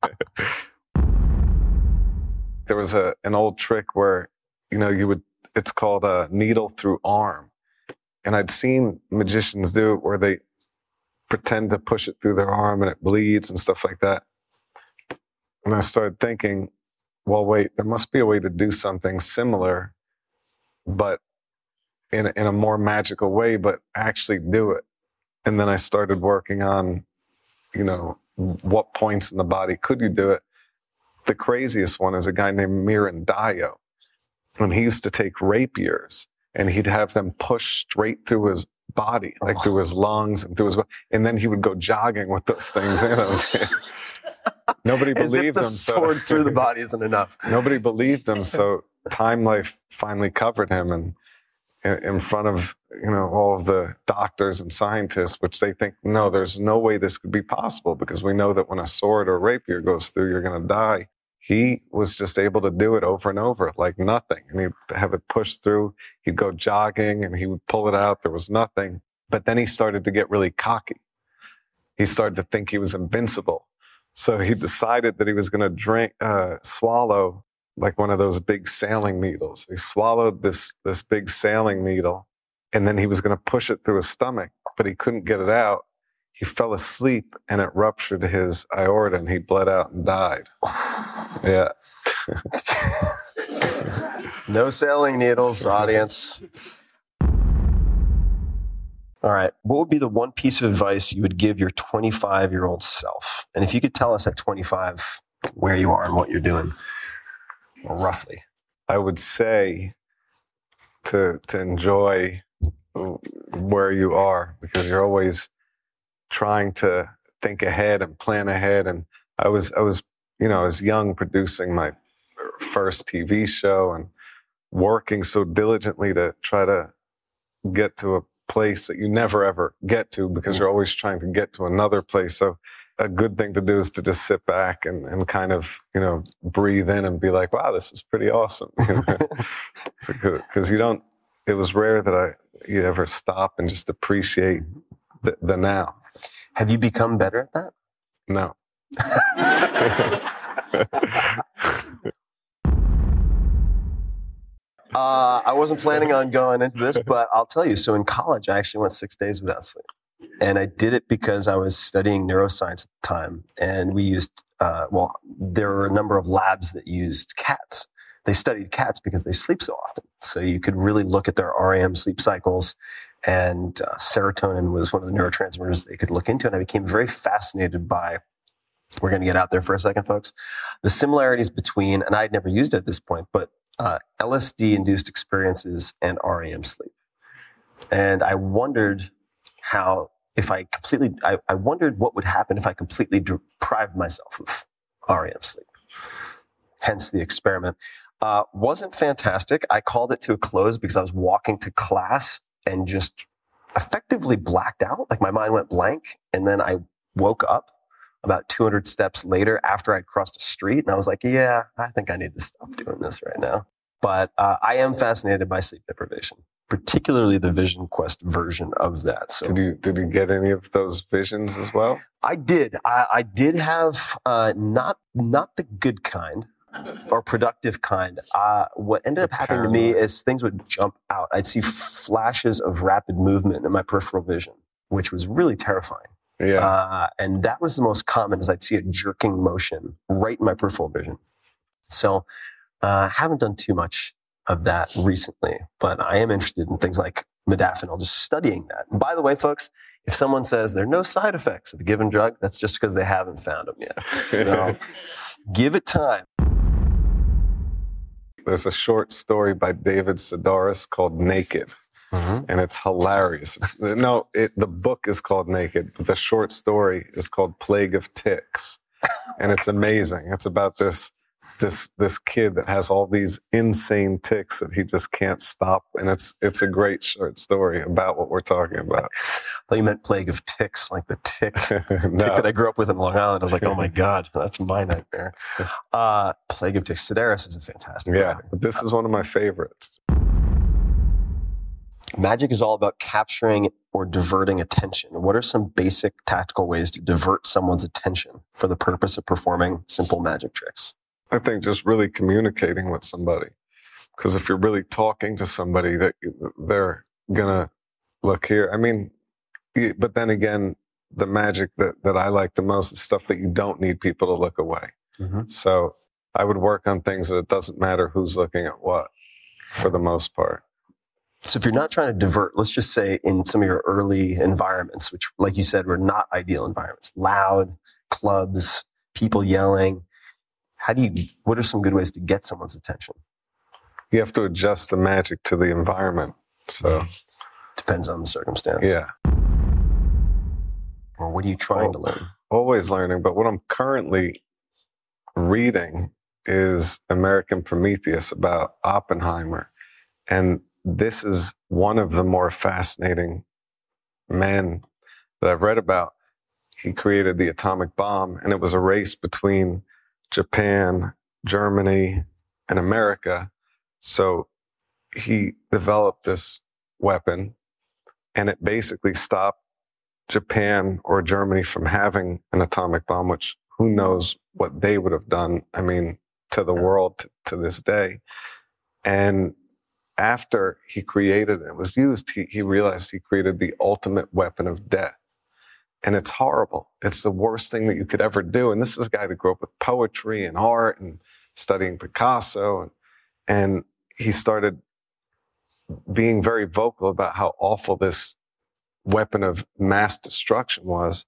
There was a an old trick where, you know, you would. It's called a needle through arm, and I'd seen magicians do it where they pretend to push it through their arm and it bleeds and stuff like that. And I started thinking, well, wait, there must be a way to do something similar, but in, in a more magical way, but actually do it. And then I started working on, you know, what points in the body could you do it? The craziest one is a guy named Mirandayo. And he used to take rapiers and he'd have them push straight through his body, like oh. through his lungs and through his, and then he would go jogging with those things in him. Nobody As believed if the him. Sword so, through the body isn't enough. Nobody believed him, so Time Life finally covered him, and in, in front of you know all of the doctors and scientists, which they think no, there's no way this could be possible because we know that when a sword or rapier goes through, you're going to die. He was just able to do it over and over like nothing, and he'd have it pushed through. He'd go jogging, and he would pull it out. There was nothing, but then he started to get really cocky. He started to think he was invincible. So he decided that he was going to drink, uh, swallow like one of those big sailing needles. He swallowed this this big sailing needle, and then he was going to push it through his stomach, but he couldn't get it out. He fell asleep, and it ruptured his aorta, and he bled out and died. Yeah. No sailing needles, audience. All right. What would be the one piece of advice you would give your twenty-five-year-old self? And if you could tell us at twenty-five where you are and what you're doing, well, roughly. I would say to to enjoy where you are because you're always trying to think ahead and plan ahead. And I was, I was, you know, I was young producing my first T V show and working so diligently to try to get to a place that you never ever get to because you're always trying to get to another place. So a good thing to do is to just sit back and, and kind of, you know, breathe in and be like, wow, this is pretty awesome. Because you don't, it was rare that I you ever stop and just appreciate the, the now. Have you become better at that? No. Uh, I wasn't planning on going into this, but I'll tell you. So in college, I actually went six days without sleep. And I did it because I was studying neuroscience at the time. And we used, uh, well, there were a number of labs that used cats. They studied cats because they sleep so often. So you could really look at their R E M sleep cycles. And uh, serotonin was one of the neurotransmitters they could look into. And I became very fascinated by, we're going to get out there for a second, folks, the similarities between, and I'd never used it at this point, but Uh, L S D-induced experiences and R E M sleep. And I wondered how, if I completely, I, I wondered what would happen if I completely deprived myself of R E M sleep. Hence the experiment. Uh, wasn't fantastic. I called it to a close because I was walking to class and just effectively blacked out. Like my mind went blank. And then I woke up about two hundred steps later after I'd crossed a street. And I was like, yeah, I think I need to stop doing this right now. But uh, I am fascinated by sleep deprivation, particularly the Vision Quest version of that. So, did you did you get any of those visions as well? I did. I, I did have uh, not not the good kind or productive kind. Uh, what ended up happening to me is things would jump out. I'd see flashes of rapid movement in my peripheral vision, which was really terrifying. Yeah. Uh, and that was the most common, is I'd see a jerking motion right in my peripheral vision. So I uh, haven't done too much of that recently, but I am interested in things like modafinil, just studying that. And by the way, folks, if someone says there are no side effects of a given drug, that's just because they haven't found them yet. So give it time. there's a short story by David Sedaris called Naked. Mm-hmm. And it's hilarious. It's, no, it, the book is called Naked, but the short story is called Plague of Ticks. And it's amazing. It's about this this this kid that has all these insane ticks that he just can't stop. And it's it's a great short story about what we're talking about. I thought you meant Plague of Ticks, like the tick, no. tick that I grew up with in Long Island. I was like, oh my God, that's my nightmare. Uh, Plague of Ticks. Sedaris is a fantastic Yeah, writer. but this is one of my favorites. Magic is all about capturing or diverting attention. What are some basic tactical ways to divert someone's attention for the purpose of performing simple magic tricks? I think just really communicating with somebody. Because if you're really talking to somebody, that they're going to look here. I mean, but then again, the magic that, that I like the most is stuff that you don't need people to look away. Mm-hmm. So I would work on things that it doesn't matter who's looking at what for the most part. So if you're not trying to divert, let's just say in some of your early environments, which like you said, were not ideal environments, loud, clubs, people yelling, how do you, what are some good ways to get someone's attention? You have to adjust the magic to the environment. So depends on the circumstance. Yeah. Or what are you trying to learn? Always learning, but what I'm currently reading is American Prometheus about Oppenheimer. And this is one of the more fascinating men that I've read about. He created the atomic bomb, and it was a race between Japan, Germany, and America. So he developed this weapon, and it basically stopped Japan or Germany from having an atomic bomb, which who knows what they would have done, I mean, to the world t- to this day. And after he created it, it was used, he, he realized he created the ultimate weapon of death. And it's horrible. It's the worst thing that you could ever do. And this is a guy that grew up with poetry and art and studying Picasso. And, and he started being very vocal about how awful this weapon of mass destruction was.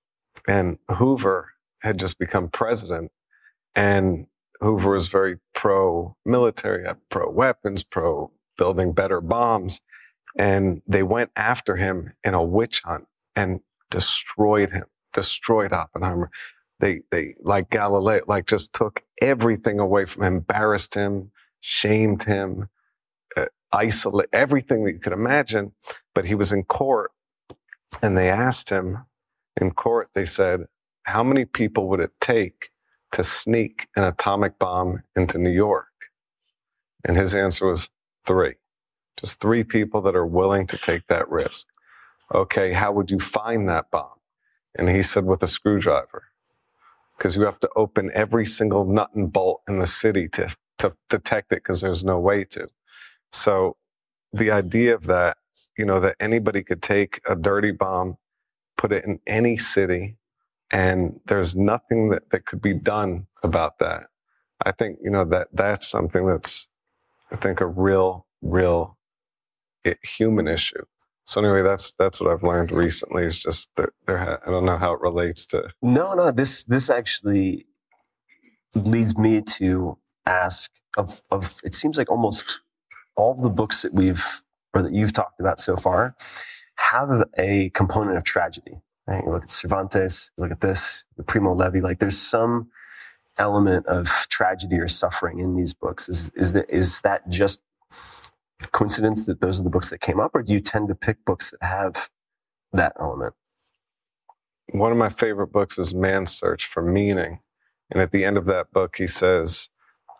And Hoover had just become president. And Hoover was very pro-military, pro-weapons, pro-building better bombs. And they went after him in a witch hunt and destroyed him, destroyed Oppenheimer. They, they like Galileo, like just took everything away from him, embarrassed him, shamed him, uh, isolate, everything that you could imagine. But he was in court, and they asked him in court, they said, how many people would it take to sneak an atomic bomb into New York? And his answer was three. Just three people that are willing to take that risk. Okay, how would you find that bomb? And he said, with a screwdriver. Because you have to open every single nut and bolt in the city to, to detect it, because there's no way to. So the idea of that, you know, that anybody could take a dirty bomb, put it in any city, and there's nothing that, that could be done about that. I think, you know, that that's something that's, I think, a real, real it, human issue. So anyway, that's that's what I've learned recently. Is just there, there. Ha- I don't know how it relates to. No, no. This this actually leads me to ask of of. It seems like almost all of the books that we've or that you've talked about so far have a component of tragedy. Right? You look at Cervantes, you look at this, Primo Levi. Like there's some element of tragedy or suffering in these books. Is is that is that just coincidence that those are the books that came up, or do you tend to pick books that have that element? One of my favorite books is Man's Search for Meaning. And at the end of that book, he says,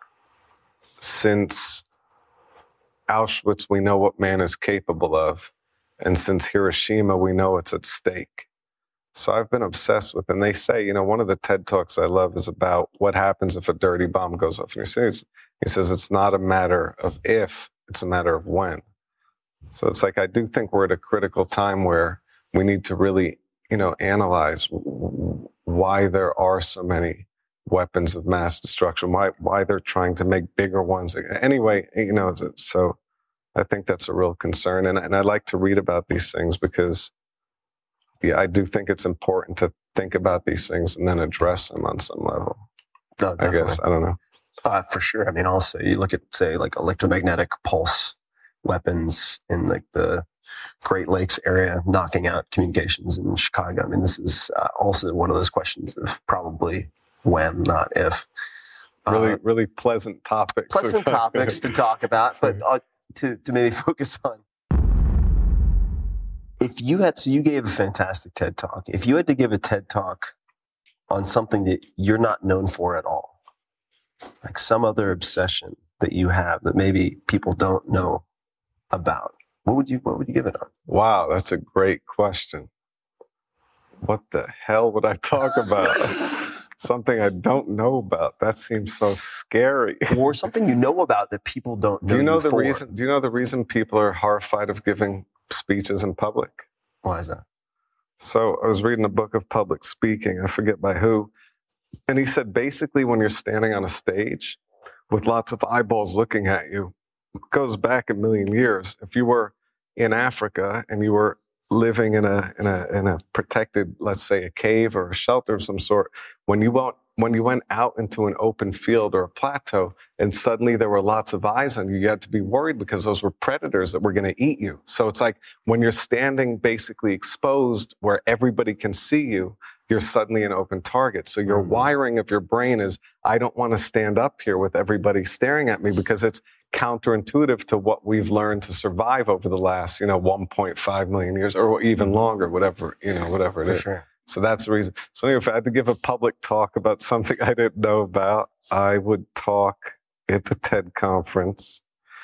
since Auschwitz, we know what man is capable of. And since Hiroshima, we know it's at stake. So I've been obsessed with, and they say, you know, one of the TED Talks I love is about what happens if a dirty bomb goes off in your city. He says, it's not a matter of if, it's a matter of when. So it's like, I do think we're at a critical time where we need to really, you know, analyze why there are so many weapons of mass destruction, why why they're trying to make bigger ones. Anyway, you know, so I think that's a real concern. And, and I like to read about these things because, yeah, I do think it's important to think about these things and then address them on some level. No, I guess, I don't know. Uh, for sure. I mean, also you look at, say, like electromagnetic pulse weapons in like the Great Lakes area, knocking out communications in Chicago. I mean, this is uh, also one of those questions of probably when, not if. Really, Uh, really pleasant topics. pleasant topics to talk about, but uh, to, to maybe focus on. If you had, so you gave a fantastic TED Talk. If you had to give a TED Talk on something that you're not known for at all, like some other obsession that you have that maybe people don't know about, what would you, what would you give it on? Wow, that's a great question. What the hell would I talk about? Something I don't know about. That seems so scary. Or something you know about that people don't know. Do you know you the for. reason? Do you know the reason people are horrified of giving speeches in public? Why is that? So I was reading a book of public speaking. I forget by who, and he said basically when you're standing on a stage with lots of eyeballs looking at you, it goes back a million years. If you were in Africa and you were living in a in a in a protected, let's say, a cave or a shelter of some sort, when you went when you went out into an open field or a plateau and suddenly there were lots of eyes on you, you had to be worried because those were predators that were going to eat you. So it's like when you're standing basically exposed where everybody can see you, you're suddenly an open target. So your wiring of your brain is, I don't want to stand up here with everybody staring at me, because it's counterintuitive to what we've learned to survive over the last, you know, one point five million years or even longer, whatever, you know, whatever it For is. sure. So that's the reason. So if I had to give a public talk about something I didn't know about, I would talk at the TED conference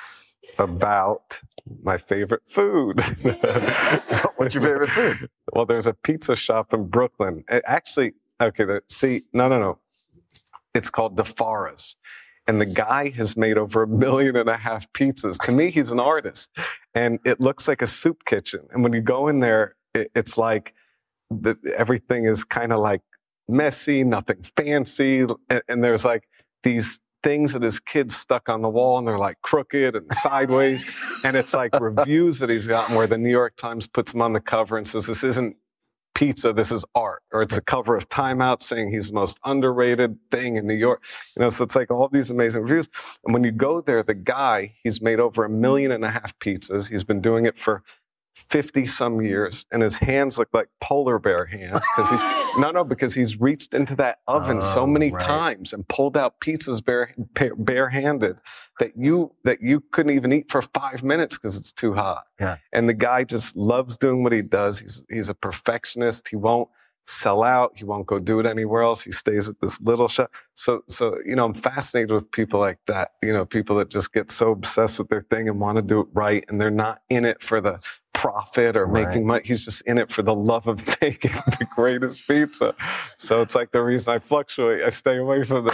about my favorite food. What's your favorite food? Well, there's a pizza shop in Brooklyn. It actually, okay, the, see, no, no, no. It's called DeFara's. And the guy has made over a million and a half pizzas. To me, he's an artist. And it looks like a soup kitchen. And when you go in there, it, it's like the, everything is kind of like messy, nothing fancy. And, and there's like these things that his kids stuck on the wall, and they're like crooked and sideways. And it's like reviews that he's gotten where the New York Times puts him on the cover and says, this isn't pizza, this is art. Or it's a cover of Time Out saying he's the most underrated thing in New York. You know, so it's like all these amazing reviews. And when you go there, the guy, he's made over a million and a half pizzas. He's been doing it for fifty some years, and his hands look like polar bear hands because he's no, no, because he's reached into that oven Oh, so many right. times and pulled out pizzas bare, bare barehanded that you that you couldn't even eat for five minutes because it's too hot. Yeah. And the guy just loves doing what he does. He's he's a perfectionist. He won't sell out. He won't go do it anywhere else. He stays at this little shop. So, so you know, I'm fascinated with people like that. You know, people that just get so obsessed with their thing and want to do it right, and they're not in it for the profit or Right. making money. He's just in it for the love of making the greatest pizza. So it's like the reason I fluctuate. I stay away from there.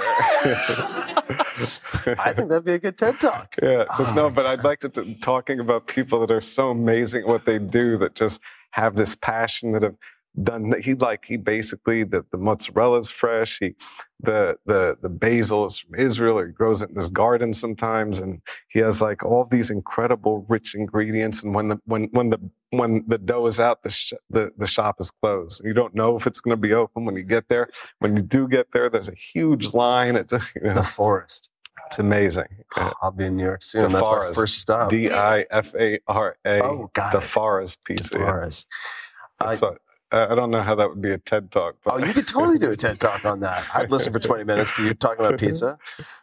I think that'd be a good TED Talk. Yeah, just Oh, no, but I'd like to t- talking about people that are so amazing at what they do, that just have this passion, that have done. He like he basically the the mozzarella's fresh. He the the the basil is from Israel, or he grows it in his garden sometimes, and he has like all these incredible rich ingredients. And when the when when the when the dough is out, the sh- the the shop is closed. You don't know if it's going to be open when you get there. When you do get there, there's a huge line. It's you know, The Forest. it's amazing. Uh, I'll be in New York soon. That's my DeFara's. first stop. D I F A R A. Oh, got it. DeFara's Pizza. yeah. DeFara's. I, It's a- I don't know how that would be a TED Talk. But oh, you could totally do a TED Talk on that. I'd listen for twenty minutes to you talking about pizza.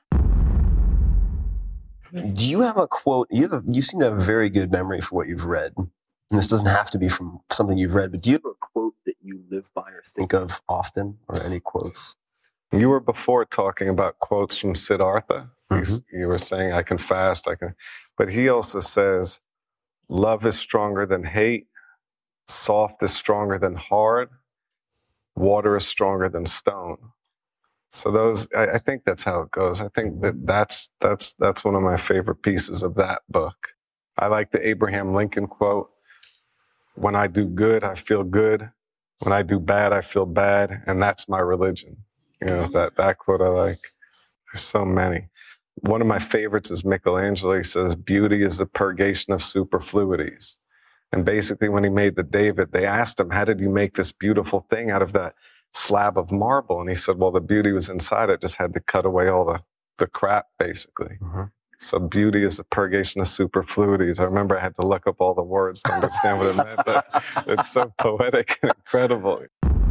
Do you have a quote? You have a, you seem to have a very good memory for what you've read. And this doesn't have to be from something you've read, but do you have a quote that you live by or think of often, or any quotes? You were before talking about quotes from Siddhartha. He's- Mm-hmm. You were saying, I can fast, I can. But he also says, love is stronger than hate. Soft is stronger than hard. Water is stronger than stone. So those, I, I think that's how it goes. I think that that's, that's, that's one of my favorite pieces of that book. I like the Abraham Lincoln quote. When I do good, I feel good. When I do bad, I feel bad. And that's my religion. You know, that, that quote I like. There's so many. One of my favorites is Michelangelo. He says, beauty is the purgation of superfluities. And basically when he made the David, they asked him, how did you make this beautiful thing out of that slab of marble? And he said, well, the beauty was inside. I just had to cut away all the the crap, basically. Mm-hmm. So beauty is the purgation of superfluities. I remember I had to look up all the words to understand what it meant, but it's so poetic and incredible.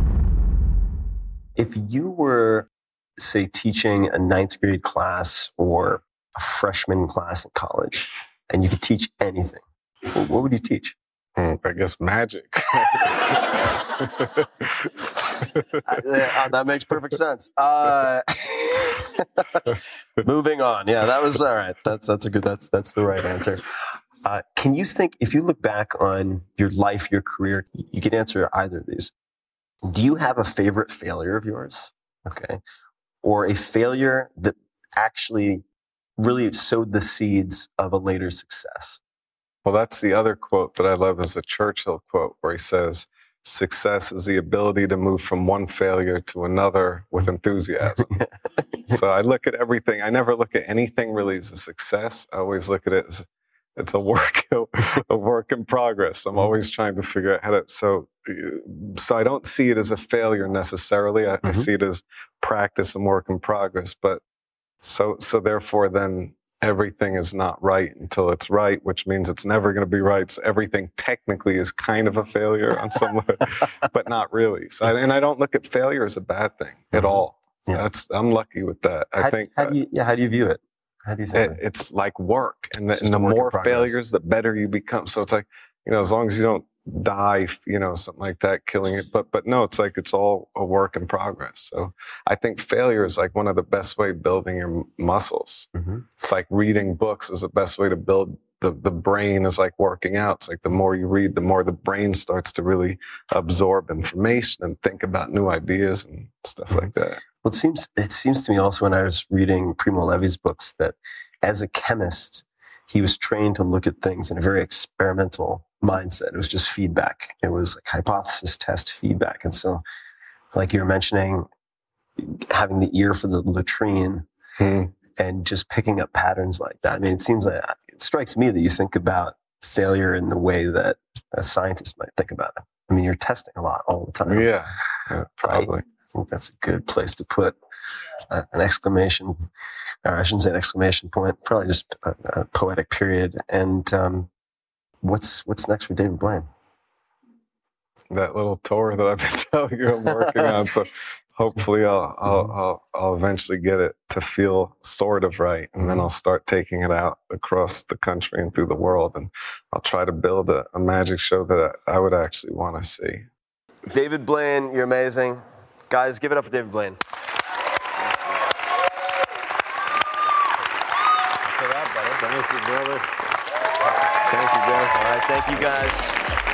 If you were, say, teaching a ninth grade class or a freshman class in college, and you could teach anything, what would you teach? Mm, I guess magic. uh, that makes perfect sense. Uh, moving on. Yeah, that was all right. That's that's a good. That's that's the right answer. Uh, can you think, if you look back on your life, your career, you can answer either of these. Do you have a favorite failure of yours? Okay, or a failure that actually really sowed the seeds of a later success? Well, that's the other quote that I love, is the Churchill quote, where he says, "Success is the ability to move from one failure to another with enthusiasm." So I look at everything. I never look at anything really as a success. I always look at it as it's a work, a work in progress. I'm always trying to figure out how to. So, so I don't see it as a failure necessarily. I, mm-hmm. I see it as practice and work in progress. But so, so therefore, then everything is not right until it's right, which means it's never going to be right. So everything technically is kind of a failure on some level, but not really. So, I, and I don't look at failure as a bad thing at all. Yeah. That's I'm lucky with that. I how, think. How do you? Yeah. How do you view it? How do you think? It, it's like work, and the, and the more failures, the better you become. So it's like, you know, as long as you don't die, you know, something like that, killing it. But but no, it's like it's all a work in progress. So I think failure is like one of the best way of building your muscles. Mm-hmm. It's like reading books is the best way to build the the brain. Is like working out. It's like the more you read, the more the brain starts to really absorb information and think about new ideas and stuff mm-hmm. like that. Well, it seems it seems to me also when I was reading Primo Levi's books that as a chemist, he was trained to look at things in a very experimental mindset. It was just feedback. It was like hypothesis test feedback. And so, like you were mentioning, having the ear for the latrine hmm. and just picking up patterns like that. I mean, it seems like it strikes me that you think about failure in the way that a scientist might think about it. I mean, you're testing a lot all the time. Yeah, yeah probably. I, I think that's a good place to put uh, an exclamation, or I shouldn't say an exclamation point, probably just a, a poetic period. And um, what's what's next for David Blaine? That little tour that I've been telling you I'm working on. So hopefully I'll, I'll I'll I'll eventually get it to feel sort of right, and then I'll start taking it out across the country and through the world, and I'll try to build a, a magic show that I, I would actually want to see. David Blaine, you're amazing. Guys, give it up for David Blaine. Thank you, brother. Thank you, guys. All right, thank you, guys.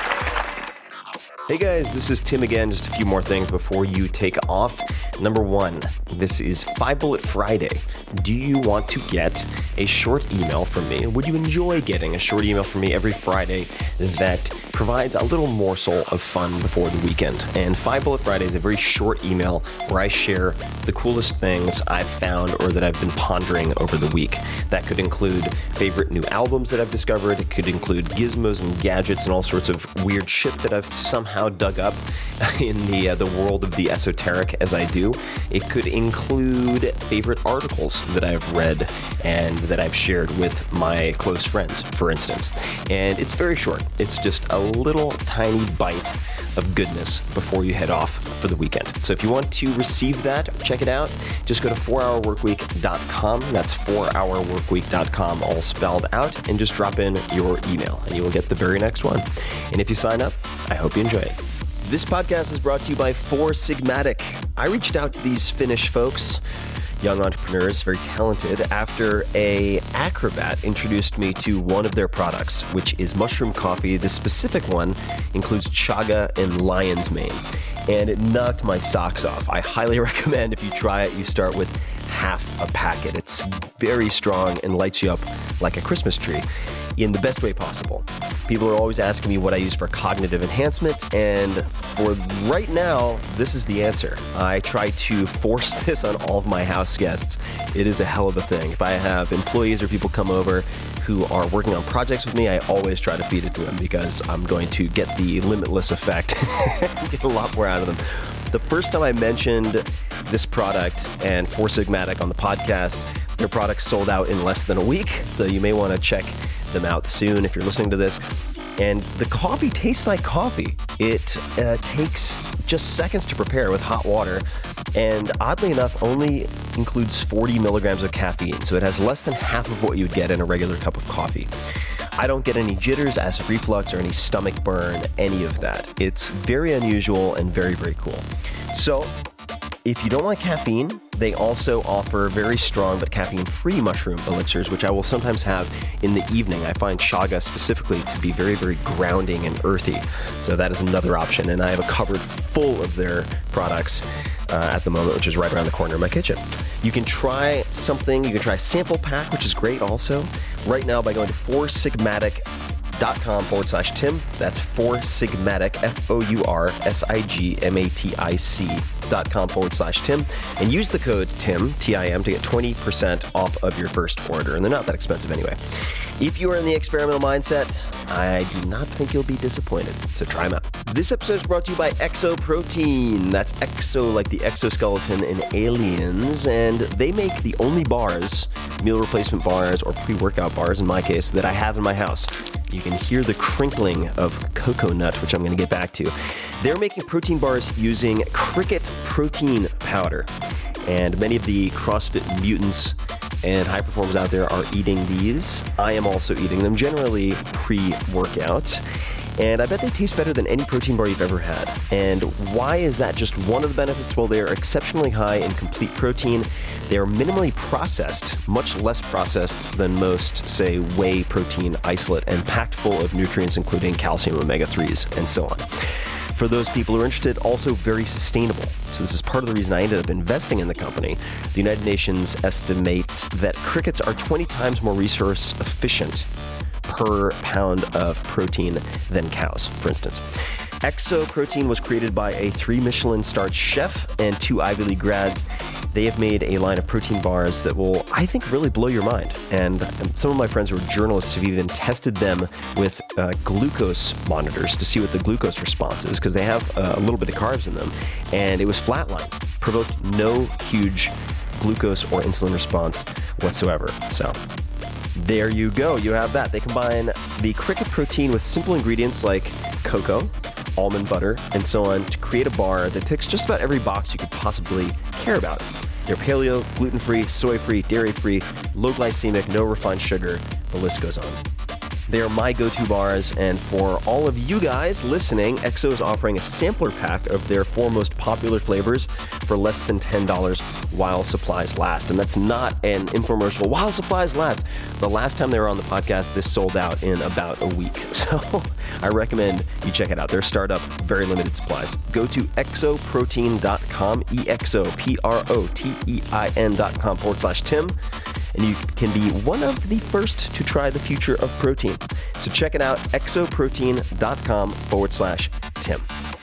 Hey guys, this is Tim again. Just a few more things before you take off. Number one, this is Five Bullet Friday. Do you want to get a short email from me? Would you enjoy getting a short email from me every Friday that provides a little morsel of fun before the weekend? And Five Bullet Friday is a very short email where I share the coolest things I've found or that I've been pondering over the week. That could include favorite new albums that I've discovered. It could include gizmos and gadgets and all sorts of weird shit that I've somehow dug up in the uh, the world of the esoteric as I do. It could include favorite articles that I've read and that I've shared with my close friends, for instance. And it's very short. It's just a little tiny bite of goodness before you head off for the weekend. So if you want to receive that, check it out. Just go to four hour work week dot com. That's four hour work week dot com, all spelled out, and just drop in your email and you will get the very next one. And if you sign up, I hope you enjoy it. This podcast is brought to you by Four Sigmatic. I reached out to these Finnish folks, young entrepreneurs, very talented, after a acrobat introduced me to one of their products, which is mushroom coffee. This specific one includes chaga and lion's mane, and it knocked my socks off. I highly recommend if you try it, you start with half a packet. It's very strong and lights you up like a Christmas tree in the best way possible. People are always asking me what I use for cognitive enhancement, and for right now, this is the answer. I try to force this on all of my house guests. It is a hell of a thing. If I have employees or people come over who are working on projects with me, I always try to feed it to them because I'm going to get the limitless effect and get a lot more out of them. The first time I mentioned this product and Four Sigmatic on the podcast Their products sold out in less than a week, so you may want to check them out soon if you're listening to this. And the coffee tastes like coffee. It uh, takes just seconds to prepare with hot water, and oddly enough, only includes forty milligrams of caffeine, so it has less than half of what you'd get in a regular cup of coffee. I don't get any jitters, acid reflux, or any stomach burn, any of that. It's very unusual and very, very cool. So, if you don't like caffeine, they also offer very strong but caffeine-free mushroom elixirs, which I will sometimes have in the evening. I find chaga specifically to be very, very grounding and earthy. So that is another option. And I have a cupboard full of their products uh, at the moment, which is right around the corner of my kitchen. You can try something. You can try a sample pack, which is great also, right now by going to four sigmatic dot com forward slash Tim. That's four sigmatic, F O U R S I G M A T I C dot com forward slash Tim, and use the code TIM, T I M, to get twenty percent off of your first order. And they're not that expensive anyway. If you are in the experimental mindset, I do not think you'll be disappointed. So try them out. This episode is brought to you by Exo Protein. That's Exo like the exoskeleton in Aliens. And they make the only bars, meal replacement bars or pre-workout bars in my case, that I have in my house. You can hear the crinkling of cocoa nut, which I'm going to get back to. They're making protein bars using Cricket protein powder. And many of the CrossFit mutants and high performers out there are eating these. I am also eating them, generally pre-workout. And I bet they taste better than any protein bar you've ever had. And why is that just one of the benefits? Well, they are exceptionally high in complete protein. They are minimally processed, much less processed than most, say, whey protein isolate, and packed full of nutrients, including calcium, omega threes, and so on. For those people who are interested, also very sustainable. So this is part of the reason I ended up investing in the company. The United Nations estimates that crickets are twenty times more resource efficient per pound of protein than cows, for instance. Exo Protein was created by a three Michelin-starred chef and two Ivy League grads. They have made a line of protein bars that will, I think, really blow your mind. And some of my friends who are journalists have even tested them with uh, glucose monitors to see what the glucose response is, because they have uh, a little bit of carbs in them. And it was flatline, provoked no huge glucose or insulin response whatsoever. So there you go. You have that. They combine the Cricket protein with simple ingredients like cocoa, almond butter, and so on to create a bar that ticks just about every box you could possibly care about. They're paleo, gluten-free, soy-free, dairy-free, low glycemic, no refined sugar. The list goes on. They are my go-to bars, and for all of you guys listening, Exo is offering a sampler pack of their four most popular flavors for less than ten dollars while supplies last. And that's not an infomercial. While supplies last. The last time they were on the podcast, this sold out in about a week. So I recommend you check it out. They're startup, very limited supplies. Go to exoprotein dot com, E X O P R O T E I N dot com forward slash Tim. And you can be one of the first to try the future of protein. So check it out, exoprotein dot com forward slash Tim.